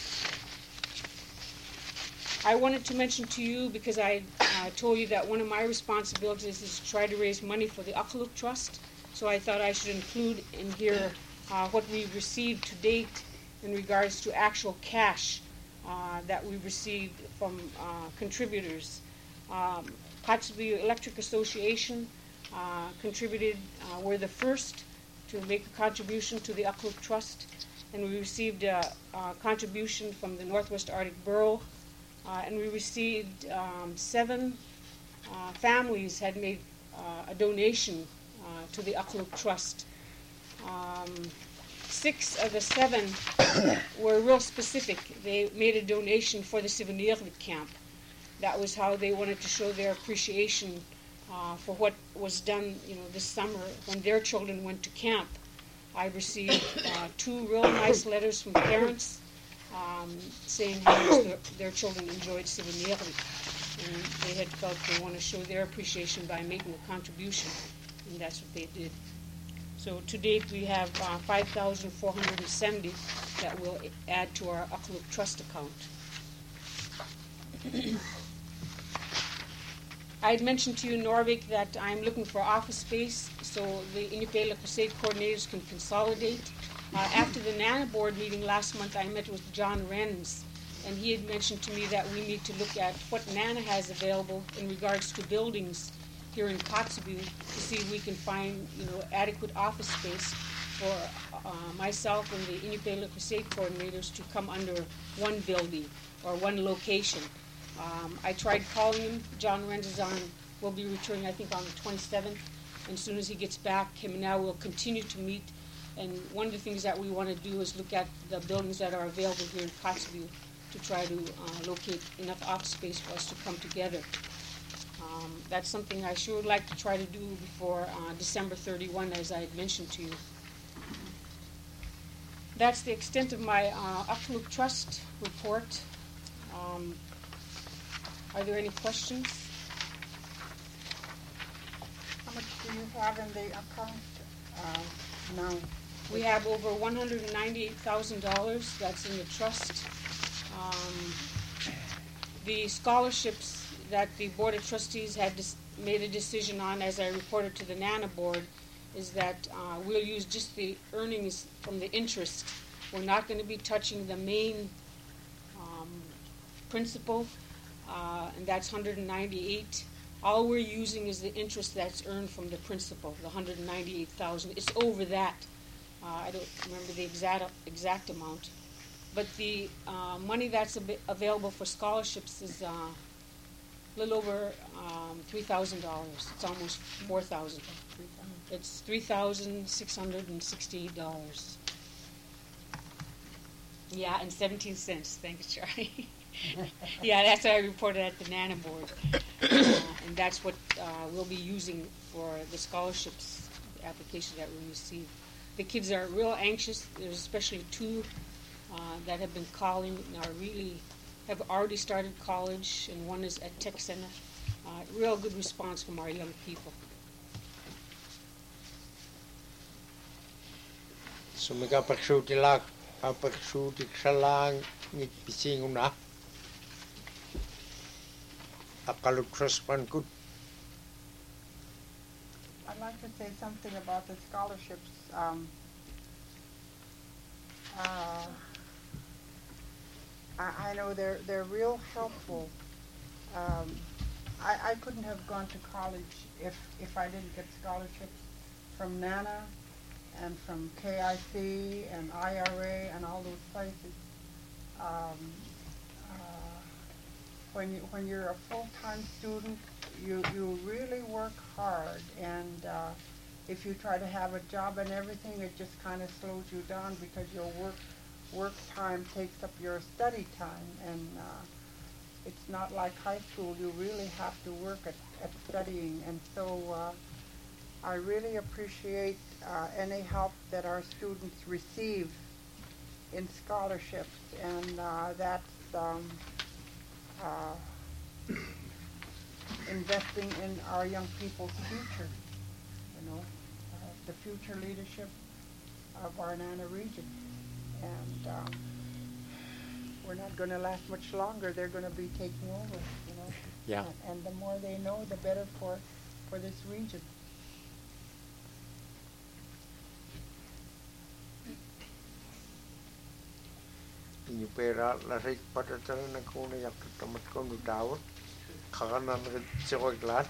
I wanted to mention to you, because I uh, told you that one of my responsibilities is to try to raise money for the Akaluk Trust, so I thought I should include in here uh, what we've received to date in regards to actual cash uh, that we've received from uh, contributors. Um, Kotzebue Electric Association uh, contributed, uh, we're the first to make a contribution to the Akaluk Trust, and we received a, a contribution from the Northwest Arctic Borough, uh, and we received um, seven uh, families had made uh, a donation uh, to the Akaluk Trust. Um, six of the seven were real specific. They made a donation for the Sivanirvik camp. That was how they wanted to show their appreciation uh, for what was done, you know, this summer when their children went to camp. I received uh, two real nice letters from parents um, saying how much their, their children enjoyed Sivanirvik, and they had felt they want to show their appreciation by making a contribution, and that's what they did. So to date, we have uh, five thousand four hundred seventy that will add to our Akaluk Trust account. I had mentioned to you, Norvik, that I'm looking for office space so the Iñupiaq Crusade coordinators can consolidate. Uh, after the NANA board meeting last month, I met with John Renz, and he had mentioned to me that we need to look at what NANA has available in regards to buildings here in Kotzebue to see if we can find, you know, adequate office space for uh, myself and the Iñupiaq Crusade coordinators to come under one building or one location. Um, I tried calling him. John Renz is on, will be returning, I think, on the twenty-seventh. And as soon as he gets back, him and I will continue to meet. And one of the things that we want to do is look at the buildings that are available here in Kotzebue to try to uh, locate enough office space for us to come together. Um, that's something I sure would like to try to do before uh, December thirty-first, as I had mentioned to you. That's the extent of my uh, Akaluk Trust report. Um, Are there any questions? How much do you have in the account uh, now? We have over one hundred ninety-eight thousand dollars that's in the trust. Um, the scholarships that the Board of Trustees had dis- made a decision on, as I reported to the NANA board, is that uh, we'll use just the earnings from the interest. We're not going to be touching the main um, principal. Uh, and that's one hundred ninety-eight. All we're using is the interest that's earned from the principal, the one hundred ninety-eight thousand. It's over that. Uh, I don't remember the exact exact amount, but the uh, money that's ab- available for scholarships is uh, a little over um, three thousand dollars. It's almost four thousand. It's three thousand six hundred and sixty-eight dollars. Yeah, and seventeen cents. Thanks, Charlie. Yeah, that's what I reported at the NANA board, uh, and that's what uh, we'll be using for the scholarships application that we receive. The kids are real anxious. There's especially two uh, that have been calling and are really have already started college, and one is at Tech Center. Uh, real good response from our young people. So we got pagsuti lang, pagsuti sa lang ngit pising na. Akaluk Trust pan good. I'd like to say something about the scholarships. Um, uh, I, I know they're they're real helpful. Um, I, I couldn't have gone to college if if I didn't get scholarships from NANA and from K I C and I R A and all those places. Um, uh, when you, when you're a full-time student, you you really work hard, and uh, if you try to have a job and everything, it just kind of slows you down because your work work time takes up your study time, and uh, it's not like high school. You really have to work at, at studying, and so uh, I really appreciate uh, any help that our students receive in scholarships, and uh, that's um, uh, investing in our young people's future, you know, uh, the future leadership of our Nana region. And um, we're not going to last much longer. They're going to be taking over, you know. Yeah. And, and the more they know, the better for, for this region. You pay out la rik patata na kona yak tamat kono dawat. Kagan na nagsiwag lahat.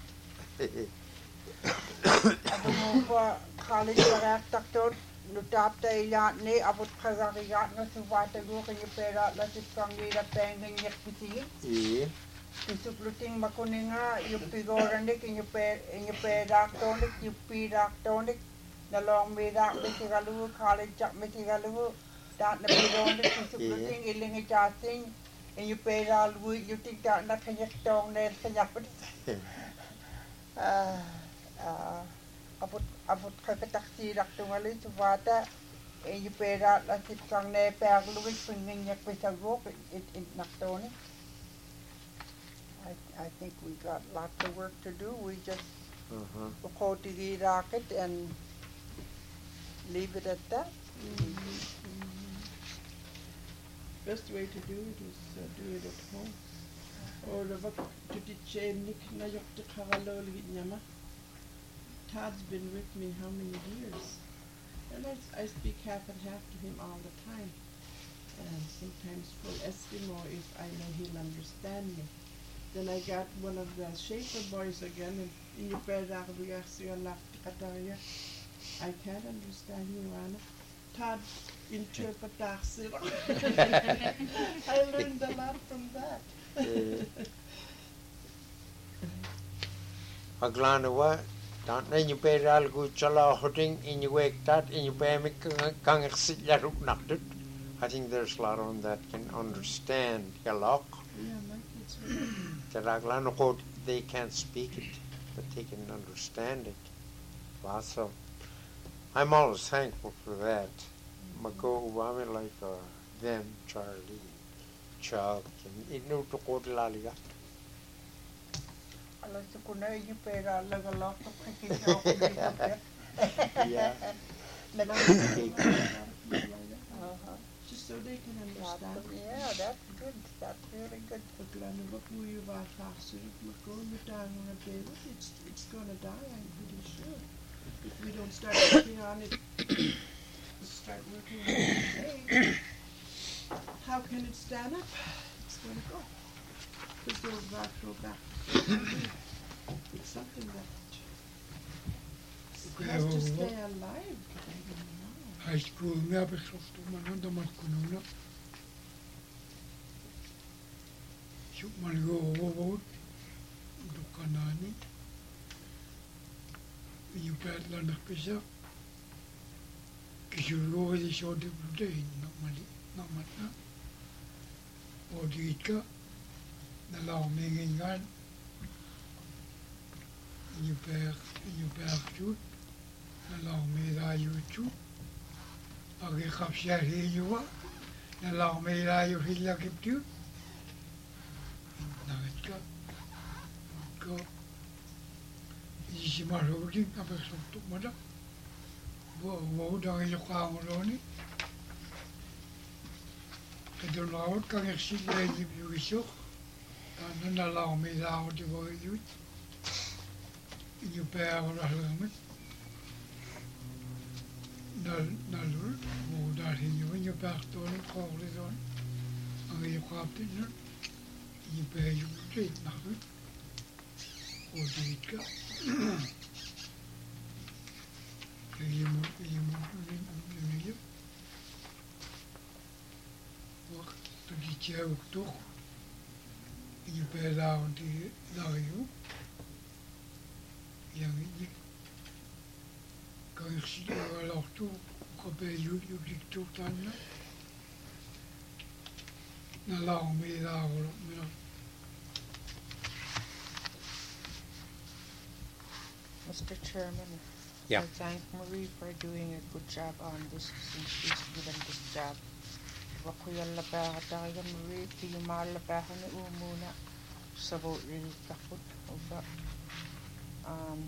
Abo mo pa college parak taktot lutap ta ilat ni abot kagakiyat nga subata go kanyo pera la sipang nila pengen yak piti. Iya. Isupluting makunin nga yung pigoran ni kanyo pera inyo pera tonik yung pirak tonik nalong mirak mitigalu college jak mitigalu dat na pigoran ni isupluting ilingi jasing inyo pera luwi yung tigda na kanyak tong na kanyak pati. Ah, ah, abot abot kagataksirak tungali subata e you pera la sipang ne perluwi pingin pisagok it it naktoni. I I think we got lots of work to do. We just Uh-huh. go to the rocket and leave it at that. Best way to do it is uh, do it at home. Or the vak to the chain nick na yok te karalol nyama. Todd's been with me how many years? And I, I speak half and half to him all the time. And sometimes full Eskimo if I know he'll understand me. Then I got one of the Schaefer boys again and in your bed I can't understand you, Anna. Todd interpret that. I learned a lot from that. Aglana wa dan na you pay al go chala hotting in you wake that in you pay me kang sit ya ruk naktut. I think there's a lot on that can understand yalok. Yeah, my kids were The Aglana code they can't speak it, but they can understand it. Awesome. I'm always thankful for that. Mako Ubami like uh, them, Charlie, Chuck, and it knew to go to Laliga. Alam sa kuna yung pera lagalok to kikita. Yeah. Uh-huh. just so they can Lots understand. of- Yeah, that's good. That's really good. Aglana wa puyu va fasu mako mutang na baby. It's it's gonna die. I'm pretty sure. If we don't start working on it, start working on it today, how can it stand up? It's going to go. Because they'll back, go back. It's something that has to stay alive. I don't know. high school nga besofto man da mat kununa Suk man go wo dukanani you pet la na pisa kisuro di shodi bude no mali no matna odika na la mengengan you per you per tu na la me da youtube agi kapsia hiwa na la me da yo hilla kiptu na ka ko isi marodi na person tu mada wo wo da yo ka ngoni ke do laut ka ngi le ni yu so na na la me da o di wo yu you per la me na na lu wo da hi yu you per to ni ko le do agi yo ka ti na you per yu ti na hu o di ka you mo you mo ni ni ni wo to di che o to you per la o di la yu yang ini kalau si kalau tu kau beli you dik tu tanah na lau me lau me Mister Chairman, Yeah. I thank Marie for doing a good job on this since she's given this job. Wakuyal la pa katayan Marie, tiyumal la pa ni umuna. sabo rin takot oba um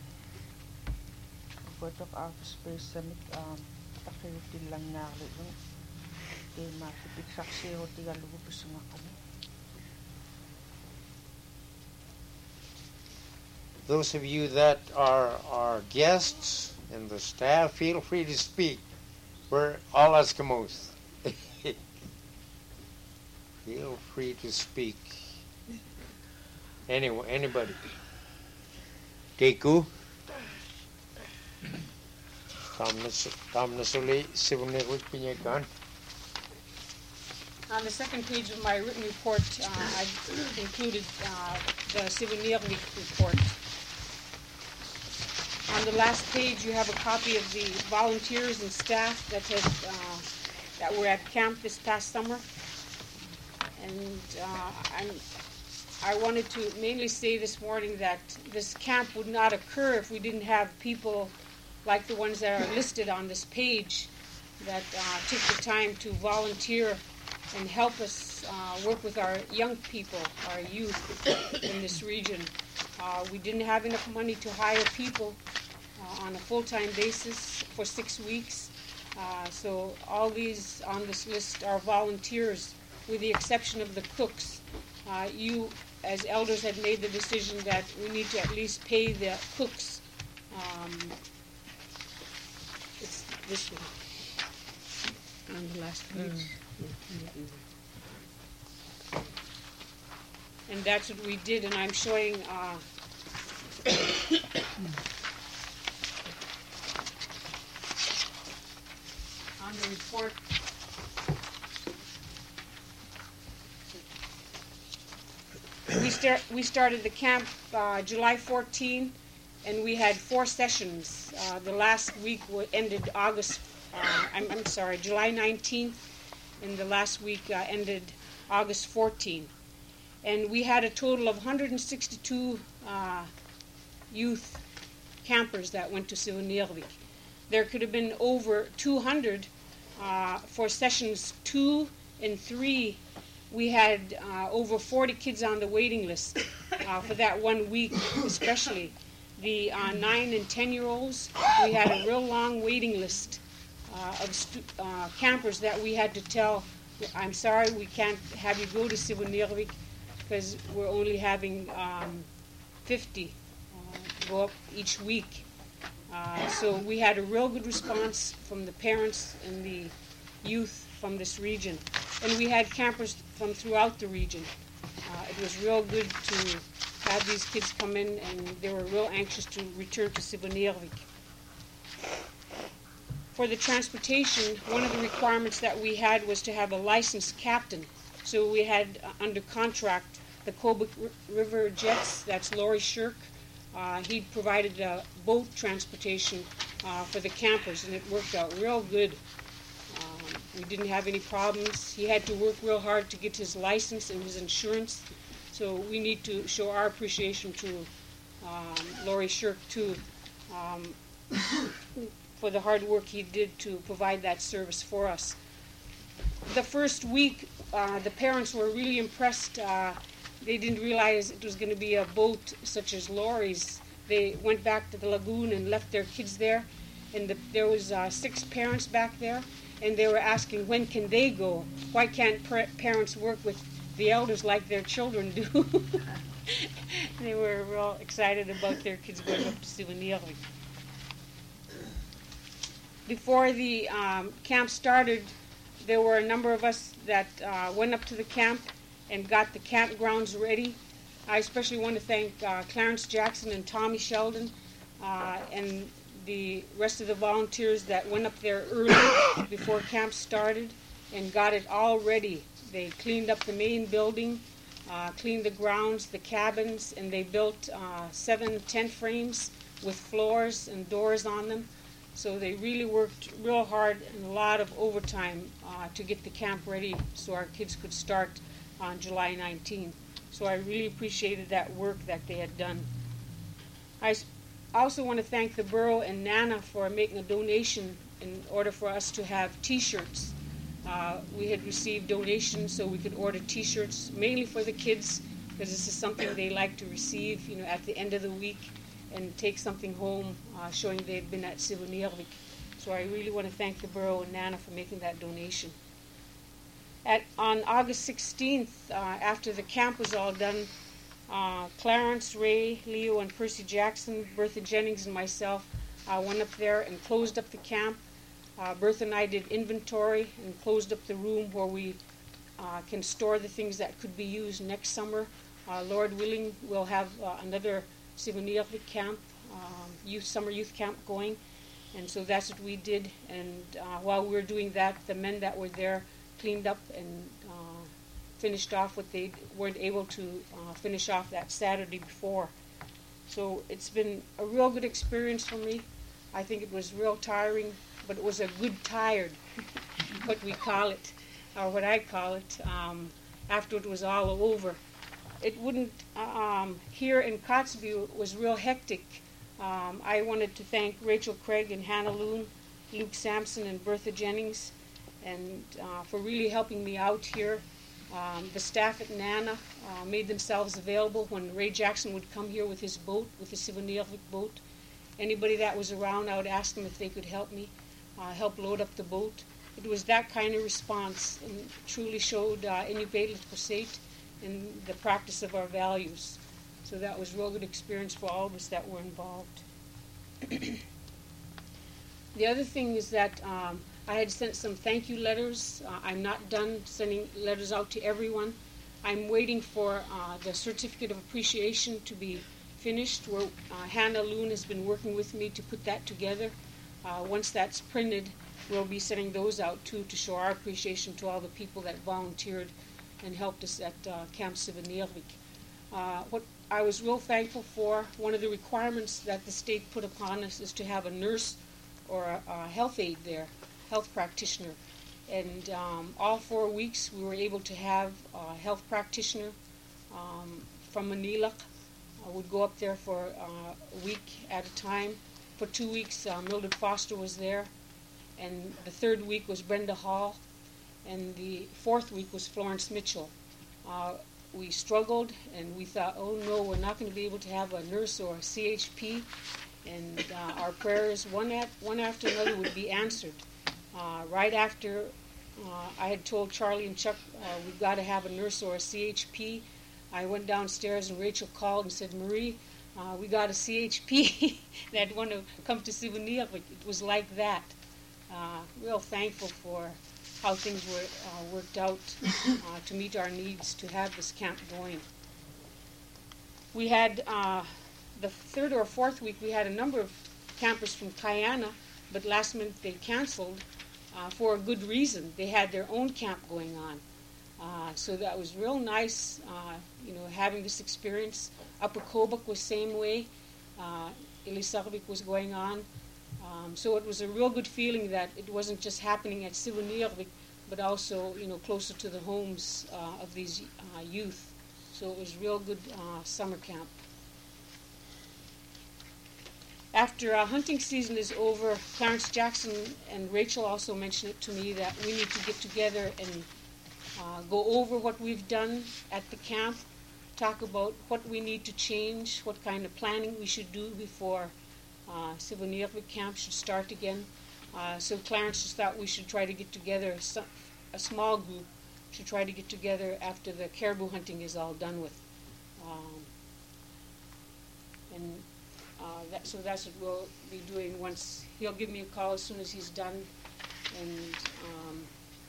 botok office space summit um takiyutin lang na rin kay matipik saksi o tiga lugo pisunga kami. Those of you that are our guests and the staff, feel free to speak. We're all Eskimos. Feel free to speak. Anyway, anybody. Keku. Kamnasuli Sivunirik Pinyakan. On the second page of my written report, uh, I've included uh, the Sivunirvik report. On the last page, you have a copy of the volunteers and staff that had uh, that were at camp this past summer. And uh, I'm, I wanted to mainly say this morning that this camp would not occur if we didn't have people like the ones that are listed on this page that uh, took the time to volunteer and help us uh, work with our young people, our youth in this region. Uh, we didn't have enough money to hire people uh, on a full-time basis for six weeks. Uh, so all these on this list are volunteers, with the exception of the cooks. Uh, you, as elders, had made the decision that we need to at least pay the cooks. Um, it's this one on the last page. Mm. And that's what we did, and I'm showing uh, on the report. We start. We started the camp uh, July fourteenth, and we had four sessions. Uh, the last week ended August. Uh, I'm, I'm sorry, July nineteenth, and the last week uh, ended August fourteenth. And we had a total of one hundred sixty-two uh, youth campers that went to Sivunirvik. There could have been over two hundred uh, for sessions two and three. We had uh, over forty kids on the waiting list uh, for that one week, especially. The uh, nine and ten-year-olds, we had a real long waiting list uh, of stu- uh, campers that we had to tell, I'm sorry, we can't have you go to Sivunirvik because we're only having um, fifty uh, go up each week. Uh, so we had a real good response from the parents and the youth from this region. And we had campers from throughout the region. Uh, it was real good to have these kids come in, and they were real anxious to return to Sivunirvik. For the transportation, one of the requirements that we had was to have a licensed captain. So we had uh, under contract the Kobuk R- River Jets, that's Laurie Shirk. Uh, he provided uh, boat transportation uh, for the campers, and it worked out real good. Um, we didn't have any problems. He had to work real hard to get his license and his insurance. So we need to show our appreciation to um, Laurie Shirk, too, um, for the hard work he did to provide that service for us. The first week, uh, the parents were really impressed. Uh, they didn't realize it was going to be a boat such as Laurie's. They went back to the lagoon and left their kids there, and the, there was uh, six parents back there, and they were asking, when can they go? Why can't par- parents work with the elders like their children do? They were real excited about their kids going up to Sivunirvik. Before the um, camp started, there were a number of us that uh, went up to the camp and got the campgrounds ready. I especially want to thank uh, Clarence Jackson and Tommy Sheldon uh, and the rest of the volunteers that went up there early before camp started and got it all ready. They cleaned up the main building, uh, cleaned the grounds, the cabins, and they built uh, seven tent frames with floors and doors on them. So they really worked real hard and a lot of overtime uh, to get the camp ready so our kids could start on July nineteenth. So I really appreciated that work that they had done. I also want to thank the borough and Nana for making a donation in order for us to have T-shirts. Uh, we had received donations so we could order T-shirts, mainly for the kids, because this is something they like to receive, you know, at the end of the week and take something home uh, showing they've been at Sivonirvik. So I really want to thank the borough and Nana for making that donation. At, on August sixteenth, uh, after the camp was all done, uh, Clarence, Ray, Leo, and Percy Jackson, Bertha Jennings, and myself uh, went up there and closed up the camp. Uh, Bertha and I did inventory and closed up the room where we uh, can store the things that could be used next summer. Uh, Lord willing, we'll have uh, another Sivonirvik camp, um, youth summer youth camp going, and so that's what we did. And uh, while we were doing that, the men that were there cleaned up and uh, finished off what they weren't able to uh, finish off that Saturday before. So it's been a real good experience for me. I think it was real tiring, but it was a good tired, what we call it, or what I call it, um, after it was all over. It wouldn't, uh, um, here in Kotzebue, it was real hectic. Um, I wanted to thank Rachel Craig and Hannah Loon, Luke Sampson and Bertha Jennings, and uh, for really helping me out here. Um, the staff at Nana uh, made themselves available when Ray Jackson would come here with his boat, with the Sivonirvik boat. Anybody that was around, I would ask them if they could help me, uh, help load up the boat. It was that kind of response and truly showed uh, Inupiat Kosait in the practice of our values. So that was a real good experience for all of us that were involved. The other thing is that um, I had sent some thank you letters. Uh, I'm not done sending letters out to everyone. I'm waiting for uh, the certificate of appreciation to be finished, where uh, Hannah Loon has been working with me to put that together. Uh, once that's printed, we'll be sending those out too to show our appreciation to all the people that volunteered and helped us at uh, Camp Sivonirvik. Uh, what I was real thankful for, one of the requirements that the state put upon us is to have a nurse or a, a health aide there, health practitioner. And um, all four weeks we were able to have a health practitioner um, from Manila. I would go up there for uh, a week at a time. For two weeks, uh, Mildred Foster was there. And the third week was Brenda Hall. And the fourth week was Florence Mitchell. Uh, we struggled, and we thought, oh no, we're not going to be able to have a nurse or a C H P. And uh, our prayers, one, at, one after another, would be answered. Uh, right after uh, I had told Charlie and Chuck, uh, we've got to have a nurse or a C H P, I went downstairs and Rachel called and said, Marie, uh, we got a C H P that want to come to Sivonirvik. It was like that. Uh, real thankful for how things were uh, worked out uh, to meet our needs to have this camp going. We had, uh, the third or fourth week, we had a number of campers from Kayana, but last minute they canceled uh, for a good reason. They had their own camp going on. Uh, so that was real nice, uh, you know, having this experience. Upper Kobuk was same way. Uh, Ilisarvik was going on. Um, so it was a real good feeling that it wasn't just happening at Sivonirvik, but also, you know, closer to the homes uh, of these uh, youth. So it was real good uh, summer camp. After uh, hunting season is over, Clarence Jackson and Rachel also mentioned it to me that we need to get together and uh, go over what we've done at the camp, talk about what we need to change, what kind of planning we should do before uh, Sivonirvik camp should start again. Uh, so Clarence just thought we should try to get together, some, a small group should try to get together after the caribou hunting is all done with. Um, and Uh, that, so that's what we'll be doing once. He'll give me a call as soon as he's done, and um,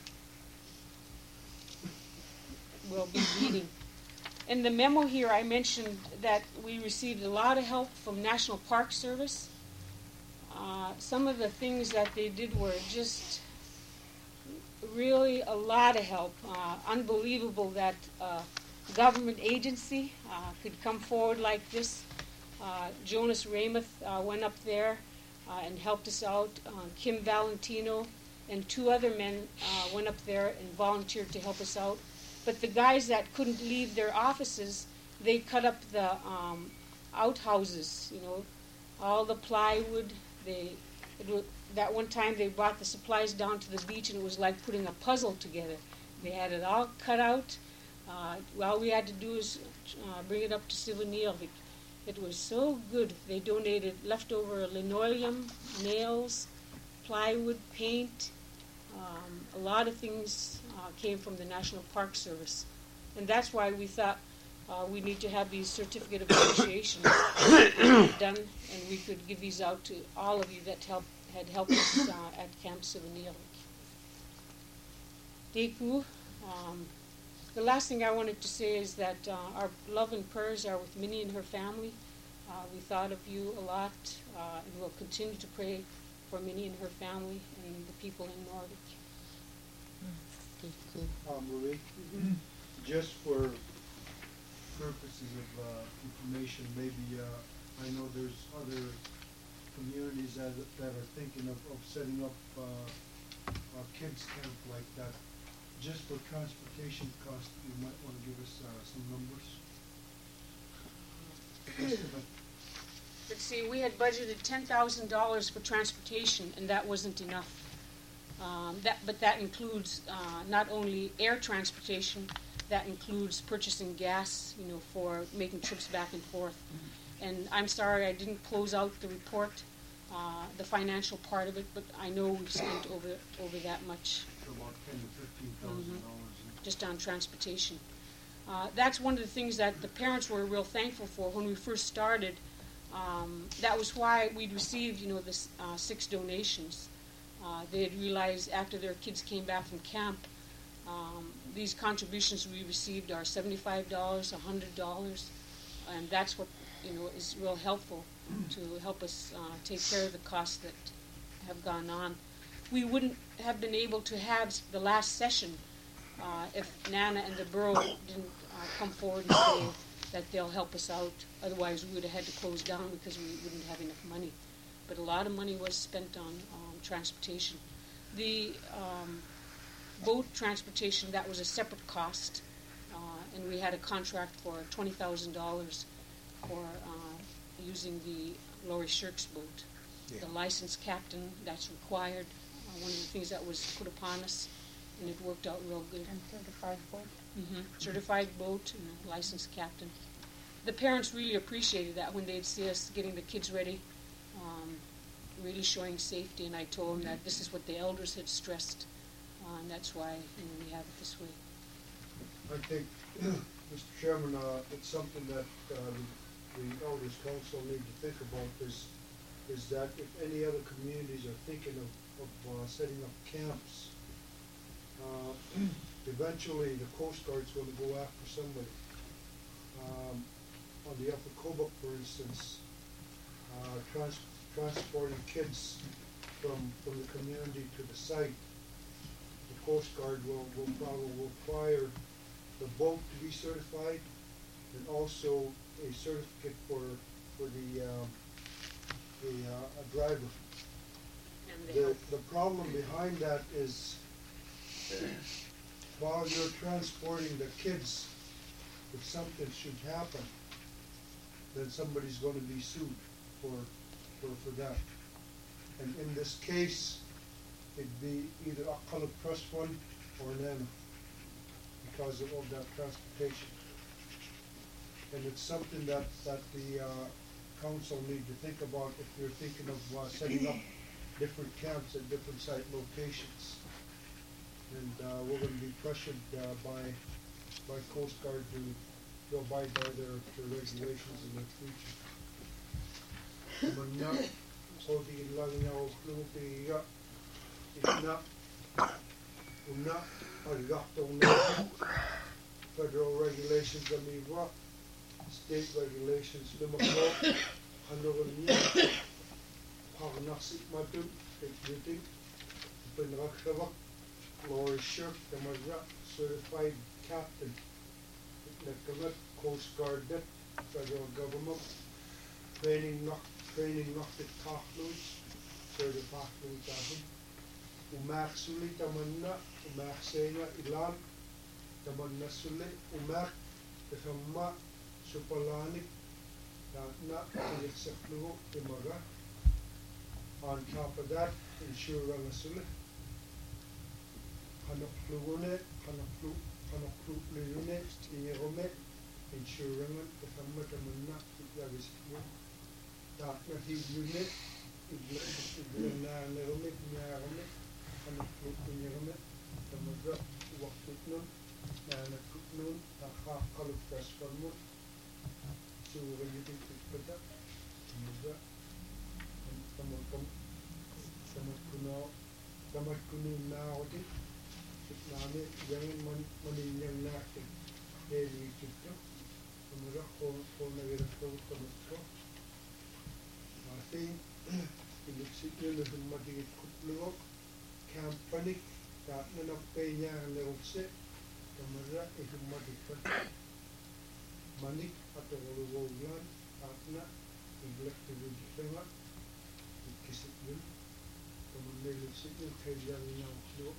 we'll be meeting. In the memo here, I mentioned that we received a lot of help from National Park Service. Uh, some of the things that they did were just really a lot of help. Uh, unbelievable that a government agency uh, could come forward like this. Uh, Jonas Ramuth uh, went up there uh, and helped us out. Uh, Kim Valentino and two other men uh, went up there and volunteered to help us out. But the guys that couldn't leave their offices, they cut up the um, outhouses, you know, all the plywood. They, it was, that one time they brought the supplies down to the beach, and it was like putting a puzzle together. They had it all cut out. Uh, all we had to do is uh, bring it up to Sylvanilvik. It was so good. They donated leftover linoleum, nails, plywood, paint. Um, a lot of things uh, came from the National Park Service. And that's why we thought uh, we need to have these certificate of appreciation done, and we could give these out to all of you that help, had helped us uh, at Camp Sylvanilvik. Deku, um, the last thing I wanted to say is that uh, our love and prayers are with Minnie and her family. Uh, we thought of you a lot, uh, and we'll continue to pray for Minnie and her family and the people in Nordic. Uh, Marie, Mm-hmm. just for purposes of uh, information, maybe uh, I know there's other communities that, that are thinking of, of setting up uh, a kids camp like that. Just for transportation costs, you might want to give us uh, some numbers. Let's see, we had budgeted ten thousand dollars for transportation, and that wasn't enough. Um, that, but that includes uh, not only air transportation, that includes purchasing gas, you know, for making trips back and forth. Mm-hmm. And I'm sorry I didn't close out the report, uh, the financial part of it, but I know we've spent over over that much. So about ten to fifteen thousand dollars. Mm-hmm. Just on transportation. Uh, that's one of the things that the parents were real thankful for when we first started. Um, that was why we'd received, you know, the uh, six donations. Uh, they had realized after their kids came back from camp, um, these contributions we received are seventy-five dollars, one hundred dollars, and that's what, you know, is real helpful to help us uh, take care of the costs that have gone on. We wouldn't have been able to have the last session uh, if Nana and the borough didn't uh, come forward and say that they'll help us out. Otherwise, we would have had to close down because we wouldn't have enough money. But a lot of money was spent on um, transportation. The um, boat transportation, that was a separate cost, uh, and we had a contract for twenty thousand dollars for uh, using the Laurie Shirk's boat. Yeah. The licensed captain, that's required. Uh, one of the things that was put upon us, and it worked out real good. And certified boat. Mm-hmm. Certified boat and a licensed captain. The parents really appreciated that when they'd see us getting the kids ready, um, really showing safety. And I told them that this is what the elders had stressed, uh, and that's why, you know, we have it this way. I think, Mister Chairman, uh, it's something that uh, the, the Elders Council need to think about is is that if any other communities are thinking of, of uh, setting up camps, uh, eventually the Coast Guard's going to go after somebody. Um, on the Upper Kobuk, for instance, uh, trans transporting kids from from the community to the site, the Coast Guard will, will probably require the boat to be certified and also a certificate for for the um, a, uh, a driver. The, the problem behind that is while you're transporting the kids, if something should happen, then somebody's going to be sued for, for, for that. And in this case, it'd be either Akkaluk Trust Fund or Nana because of, of that transportation. And it's something that, that the uh, council need to think about if you're thinking of uh, setting up different camps at different site locations. And uh, we're going to be pressured uh, by by Coast Guard to, to abide by their, their regulations in the future. Manya, Saudi Langao, Klupiya, Isna, Una, Algachto, federal regulations, Amiwa, state regulations, Limako, Hanorania, Parnasik Matu, Executing, Penrakshava, Laurie Shirk, Tamagra, certified captain, Nakamat, Coast Guard, federal government, training not training not the Kahlus, certified Kahlus, Umak Suli, Tamanna, Umak Sena, Ilan, Tamanna Suli, Umak, the Hamma, Supalanik, Na, Yexaklu, Imaga. On top of that, ensure Rangasuli. Kanokluone, Kanoklu, Kanokluone, Ingerome, Insurance, the Samatamana, Yavismu, Darkness is unit, Iglanarome, Narame, Kanoklu, Ingerome, the Mother, Wakutnum, Nana Kutnum, Aha, Kaluk Pressformu, so when you think it's better, Mother, and some of them, some of Kuno, some of Kunu now. Nami yang mani yang nak dari kita, kemudian kau kau nak kau kau masih ini sikit lebih mati kupluok, company tak nak payah lewat se, kemudian itu mati pun mani atau orang tak nak ikhlas itu juga, kisah itu, kemudian sikit kerja yang kupluok.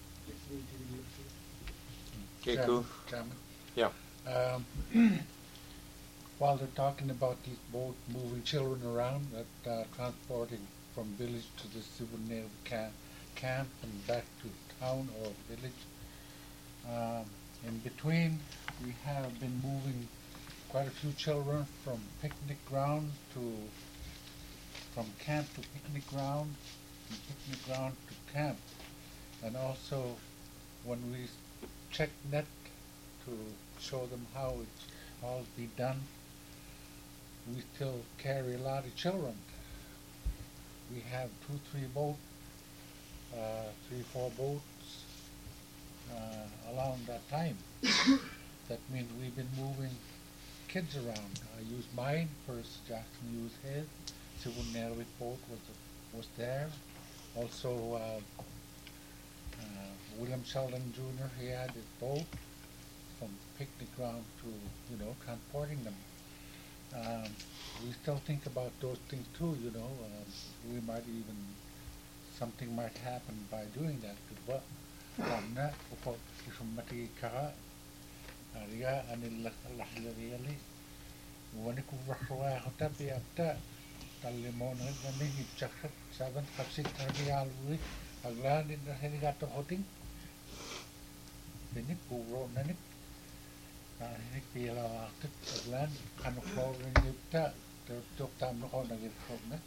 Okay, cool. Chairman. Yeah. Um, while they're talking about these boats moving children around, that uh, transporting from village to the souvenir camp, camp and back to town or village, um, in between we have been moving quite a few children from picnic ground to from camp to picnic ground, from picnic ground to camp. And also, when we check net to show them how it's all be done, we still carry a lot of children. We have two, three boats, uh, three, four boats uh, along that time. That means we've been moving kids around. I used mine first, Jackson used his. Sibuneri boat was was there. Also. Uh, Uh, William Sheldon Junior, he had his boat from picnic ground to, you know, transporting them. Um, we still think about those things too, you know. Uh, we might even, something might happen by doing that. But, karena upo isumati ka, ariga anil lahlariali, wani kubrahwa hota piyakta, talimon nani hipchakhat seven kapsit tariyalwi. Aglaan din na hinigato hoting. Pinik puro nanik. Hinik pila wakit. Aglaan kanok ko rin nipta. Tuk tam na ko nagirkog na.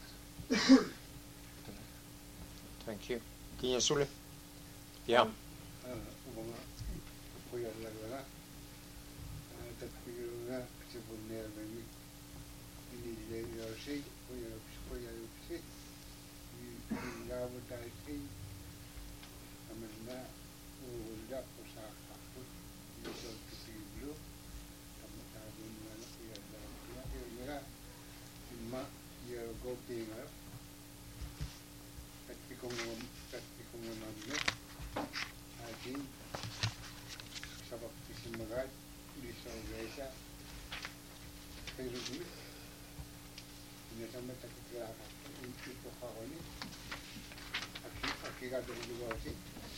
Thank you. Kinya Sule. Yeah. Mga kuya lagala. Tatpiro nga kasi bunner nami. Inilay yorsi. Kuya kuya yorsi. Gawa tayo Amanda uulda ko sa kaput dito sa Piblo tamatago na na kuya na kuya nila ma year go pinga at pikong at pikong namin ating sabak simagat di sa iglesia pero dito inasama tayo kaya ito ako ni aquí aquí gato ni lugar así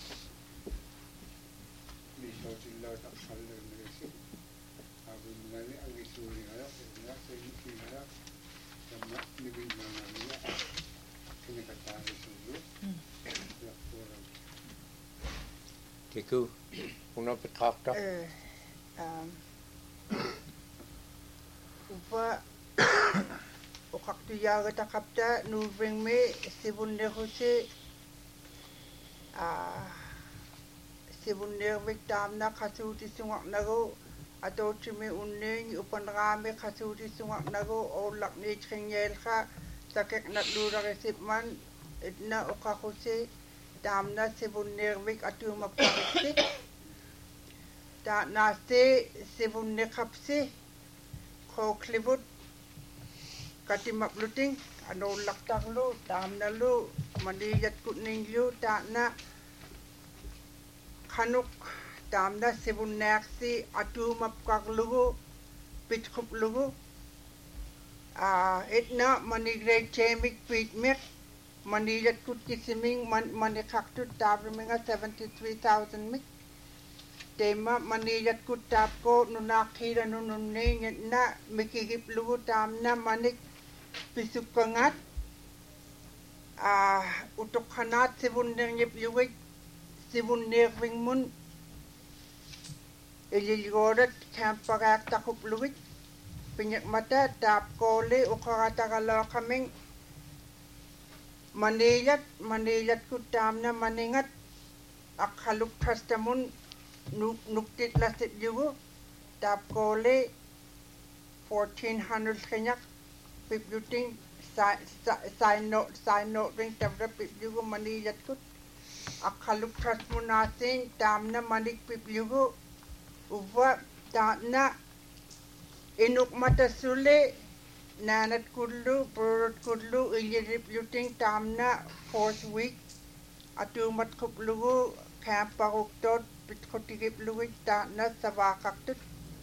listo sin la tapar de negociación abrir una de alguien sobre nada nada se dice nada sama ni bien nada nada que me cata eso yo la fuera Okay, cool. Uno betrachtet. Eh, um, upa ukaktuyaga takapta nuving me sibunne hose ah sibunne victim na kasuti sungak nago ato chime unne upanrame kasuti sungak nago o lakni chingel kha takek na dura resipman itna ukakose damna sibunne vic atu mapakse ta naste sibunne kapse ko klivut kati mapluting ano laktang lu damna lu maniyat kuning lu ta na kanuk damna sibunnaksi atu mapkak lugu pitkup lugu ah itna manigre chemik pitmek maniyat kut kisiming man manikaktu tabriminga seventy-three thousand mik tema maniyat kut tapko nunakira nununne na mikigip lugu tamna manik pisukangat ah utok hanat sibunner yip yuwik sibunner wingmun Ililigorat kamparak takupluit. Pinyak mata tap kole ukaratagalo kaming Manilat, manilat ko tamna maningat akhaluk kastamun nuk nuktit lasit yugo tap kole fourteen hundred kanyak pipluting sign note sign note ring tabra pip yugo manilat ko akhaluk kasmun asin tamna manik pip yugo uwa tamna inuk mata sule Nanat kudlu, purut kudlu, ilirip luting tamna fourth week. Atumat kuplugu, kampa uktot, pitkotigip luwit tamna sabakaktut.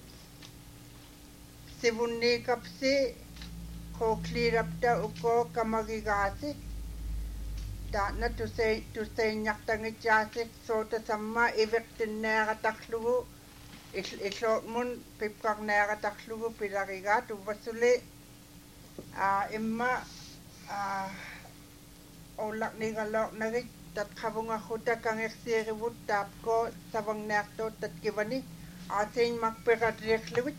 Sibunni kapsi, ko klirapta uko kamagigasi. Tamna tusay, tusay nyaktangit jasik, sota sama evektin nagataklugu. Islot mun, pipkak nagataklugu, pilagigat, ubasuli. Uh, imma uh, olak ni galok nagit tat kabunga huta kang eksiribut tap ko sabang nakto tat kibani asin makperat rekliwit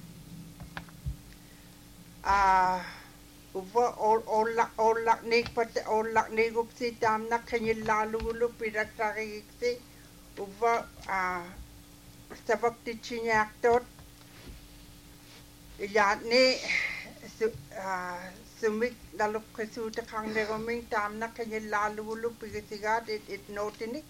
uh, uva ol olak olak ni pate olak ni gupsi tam nak kanyil lalu ulu pirat rakiksi uva uh, sabak ticinyak tot ilat ni Uh, sumik daluk kesuta kang negoming tam na kanya lalu pigasigat it it notinik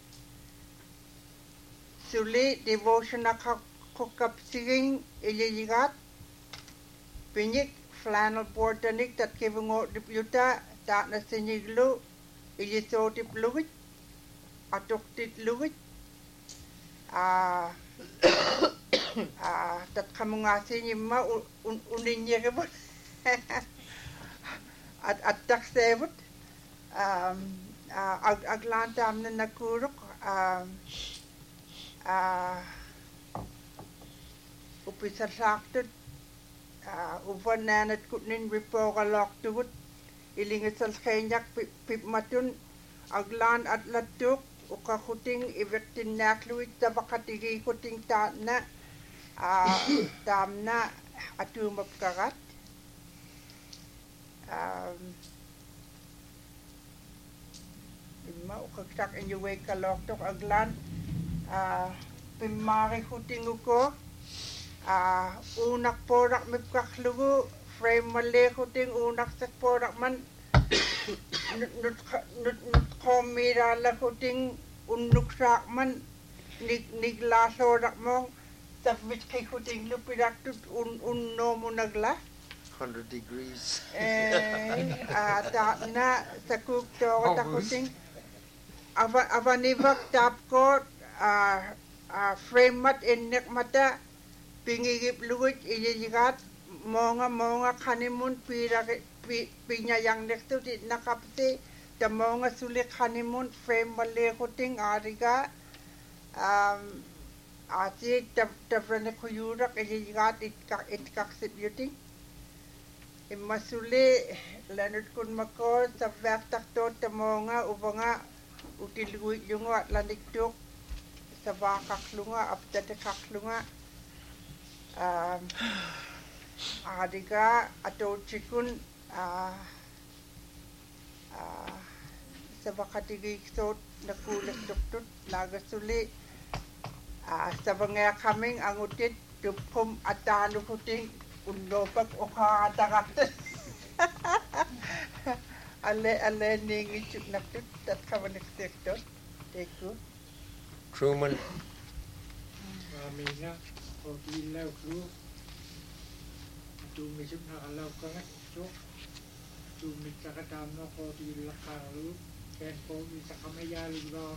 suli devotion na kokap siging iligat pinik flannel board tanik tat kibungo diputa ta na siniglo ilisoti pluwit atok tit luwit ah ah tat kamungasi nyima uninya kebot at at taksebut um uh, ag aglanta amna nakuruk um uh upisar saktut uh uvananat kutnin ripogalok tugut ilingisal kenyak pip matun aglan at latuk ukakuting evektin nakluit tabakatigi kuting ta na uh tamna atumap karat um imma ukaktak inyuwe kaloktok aglan uh, pimari huting uko uh, unak porak mipkaklugu frame mali huting unak sak porak man nut nut nut nut komira la huting unuk sak man nig nig lasorak mong tapit kay huting lupirak tut un unno mo nagla one hundred degrees. Eh, ata na sakuk to takuting ava avanivak tap ko ah frame mat innek mata pingigip luwit iyigat monga monga kanimun pira pinya yang nektu di nakapsi ta monga sulik kanimun frame male kuting ariga um ati ta ta frene kuyurak iyigat itkak itkak sibyuting Imasuli Leonard kun mako sa vaktak to tamonga ubanga utilguit yung atlantic tuk sa bakaklunga aptate kaklunga um adiga ato chikun ah ah sa bakatigi so nakulit tuktut nagasuli ah sa bangaya kaming angutit tupum atalo kuting unlopak okatakat ale ale ningi chuk nakut tat kawanik sektor teku Truman. Amina o ilaw kru tumisip na alaw ka nga so tumit sa katamno ko tilakaru kaya po isa kamayali ba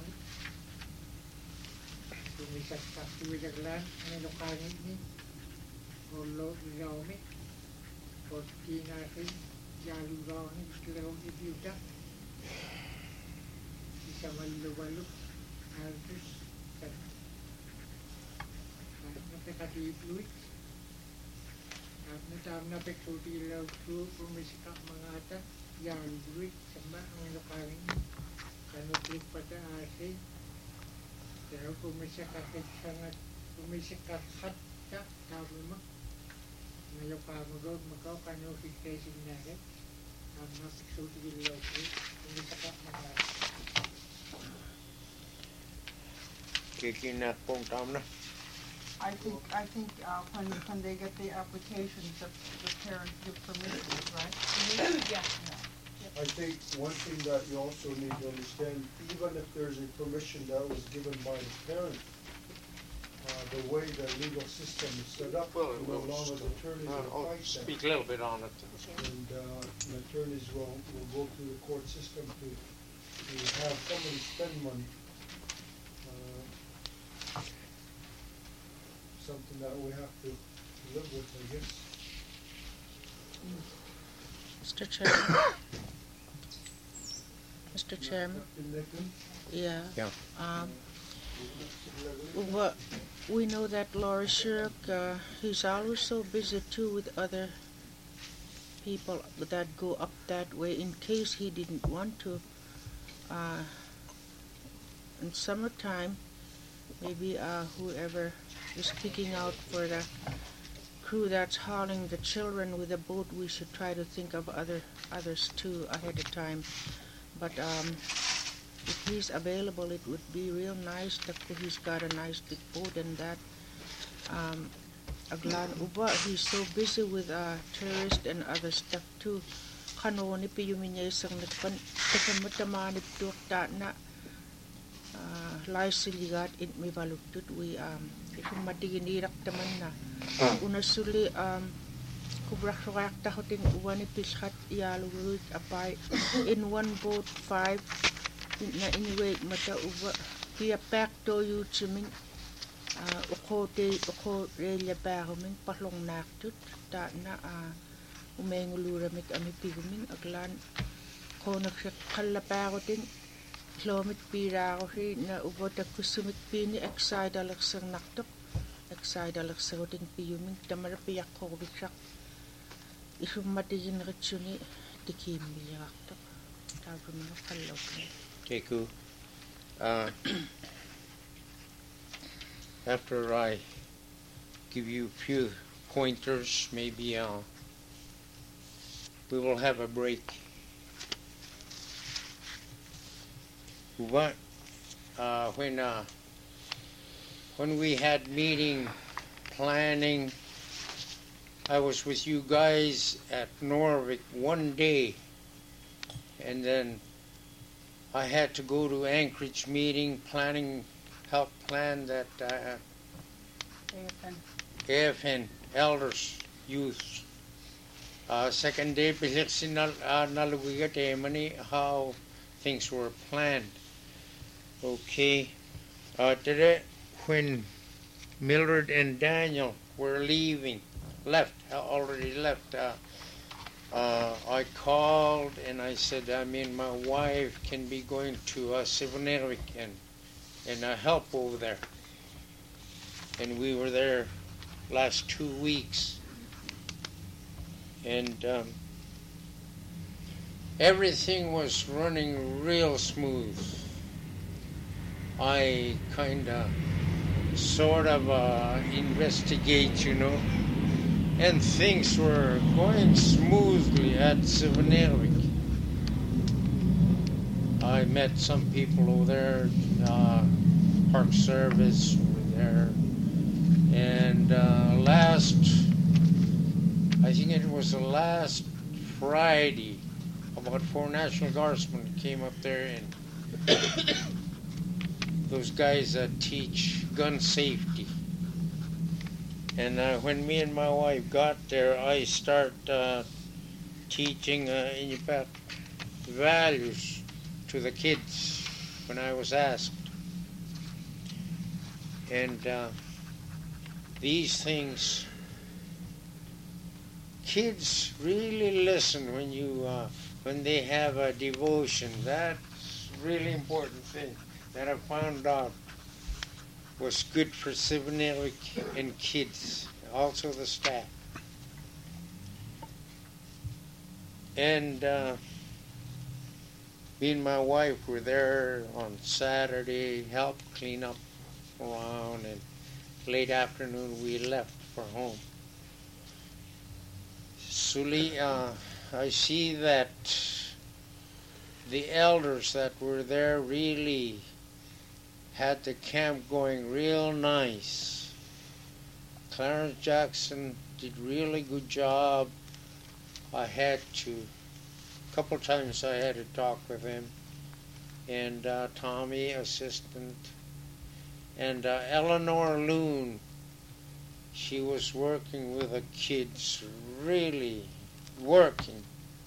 tumisap sa tuwidaglan ang lokangit ni Olo Gaumi, Portina Yalu Gaumi, Cleon Ibuta, Isamalubalu, Aldus, Napekati Fluid, Natam Napekuti Love Flu, Pumisika Mangata, Yalu Fluid, Sama ang lokangin, Kanuplik Pata Asi, Pero Pumisika Sangat, Pumisika Hat, chắc tao rồi mất mà dọc vào một rồi mà có cái nơi khi cây sinh này đấy làm nó sẽ số thì đi lâu chứ không đi chắc lắm mà lại Kiki na pong tam na. I think, I think, uh, when, when they get the applications, the, the parents give permission, right? Yeah. I think one thing that you also need to understand, even if there's a permission that was given by the parent, uh, the way the legal system is set up, Well, you know, we'll along with still- attorneys uh, will I'll fight that. speak a little bit on it. And, uh, the attorneys will, will go through the court system to, to have somebody spend money. Uh, Something that we have to live with, I guess. Mister Chairman. Mister Chairman. Yeah. Yeah. Um, what we know that Laurie Shirk, uh, he's always so busy too with other people that go up that way in case he didn't want to. Uh, in summertime, maybe uh, whoever is kicking out for the crew that's hauling the children with a boat, we should try to think of other others too ahead of time. But um, if he's available, it would be real nice. He's got a nice big boat and that. Um, Aglan Uba, he's so busy with uh, tourists and other stuff too. Kano ni piyuminya isang nagpan tekamatama ni tuakta na lai siligat in mi valutut we um ifum madiginirak taman na unasuli um kubrak rak tahoting uwani piskat ialurut apai in one boat five na anyway mata uwa pia pack to you chiming uh uko te uko relia baguming pahlong naktut ta na uh umengulura mik ami piguming aglan ko naksak khala pagoting Klomit pira ko rin na ubod at kusumit pini eksay dalak sang naktok eksay dalak sa uting piyuming tamarapiyak ko biksak isumatigin ritsuni tikim milaktok tago mga kalok Keku, uh, after I give you a few pointers, maybe uh, we will have a break. What, uh, when, uh, when we had meeting planning, I was with you guys at Norvik one day, and then I had to go to Anchorage meeting, planning, help plan that uh, A F N. A F N, elders, youth. Uh, second day, biliksin naluwigat emani how things were planned. Okay. Uh, today, when Mildred and Daniel were leaving, left, already left, uh, uh, I called and I said, I mean, my wife can be going to uh, Sivoneric and, and uh, help over there. And we were there last two weeks. And um, everything was running real smooth. I kind of sort of uh, investigate, you know, and things were going smoothly at Sivoneric. I met some people over there, uh, Park Service were there, and uh, last, I think it was the last Friday, about four National Guardsmen came up there and those guys that teach gun safety. And uh, when me and my wife got there, I start uh, teaching uh, Iñipat values to the kids when I was asked. And uh, these things, kids really listen when you uh, when they have a devotion. That's a really important thing that I found out was good for Sivoneric and kids, also the staff. And uh, me and my wife were there on Saturday, helped clean up around and late afternoon, we left for home. Suli, uh, I see that the elders that were there really had the camp going real nice. Clarence Jackson did really good job. I had to, a couple times I had to talk with him. And uh, Tommy, assistant. And uh, Eleanor Loon, she was working with the kids, really working.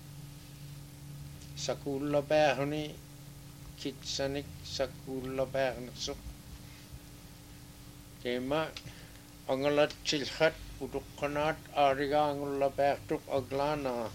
Sakulla Bahani, Kitsanik, Sakulla Bahanasuk. Tema, Angalat Chilhat, Udukanat, Ariga Angula Bahtuk Aglana.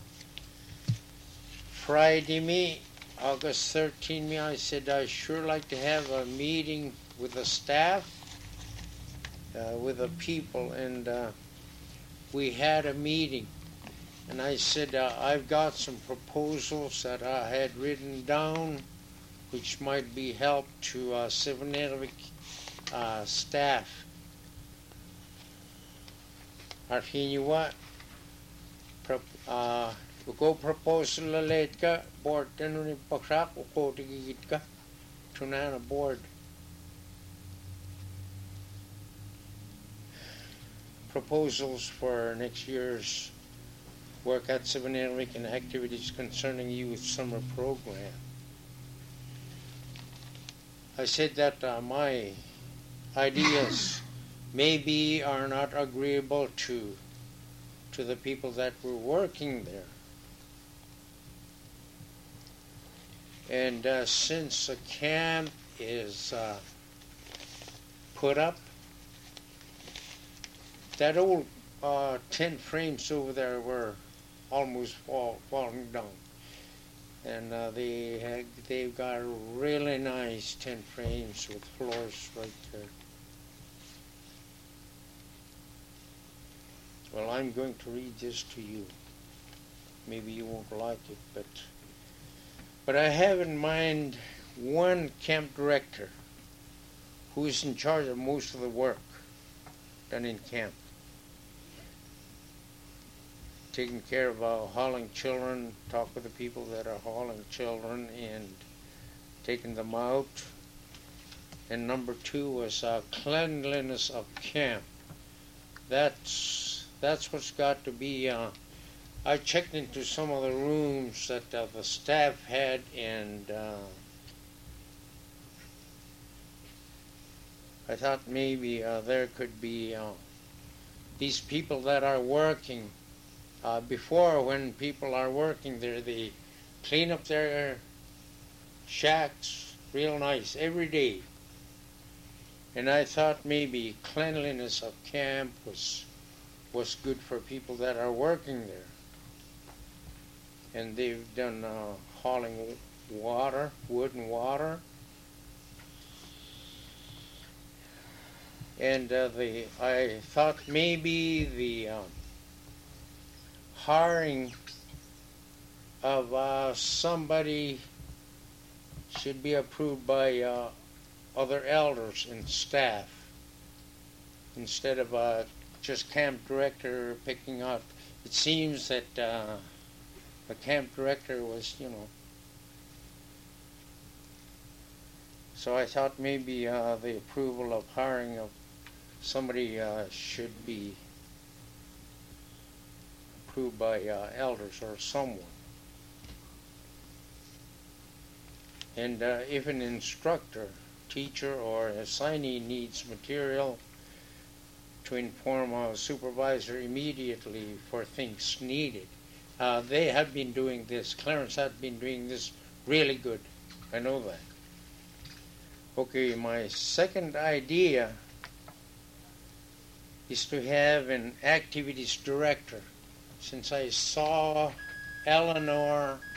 Friday me, August thirteenth me, I said I sure like to have a meeting with the staff, uh, with the people, and uh, we had a meeting. And I said, uh, I've got some proposals that I had written down, which might be help to uh, Sivanairvik uh, staff. Arhiniwa, uh, go proposal late ka, board tenuni paksak, uko tigigit ka, tunana board. Proposals for next year's work at Sivanairvik and activities concerning youth summer program. I said that uh, my ideas maybe are not agreeable to to the people that were working there. And uh, since the camp is uh, put up, that old uh, tent frames over there were almost fall, falling down. And uh, they had, they've got really nice tent frames with floors right there. Well, I'm going to read this to you. Maybe you won't like it, but but I have in mind one camp director who is in charge of most of the work done in camp. Taking care of uh, hauling children, talk with the people that are hauling children and taking them out. And number two was uh, cleanliness of camp. That's that's what's got to be. Uh, I checked into some of the rooms that uh, the staff had, and uh, I thought maybe uh, there could be uh, these people that are working. Uh, before, when people are working there, they clean up their shacks real nice every day. And I thought maybe cleanliness of camp was was good for people that are working there. And they've done uh, hauling water, wood and water. And uh, the I thought maybe the um, hiring of uh, somebody should be approved by uh, other elders and staff instead of uh, just camp director picking up. It seems that uh, the camp director was, you know. So I thought maybe uh, the approval of hiring of somebody uh, should be approved by uh, elders or someone. And uh, if an instructor, teacher, or assignee needs material, to inform a supervisor immediately for things needed. Uh, they have been doing this. Clarence had been doing this really good. I know that. Okay, my second idea is to have an activities director. Since I saw Eleanor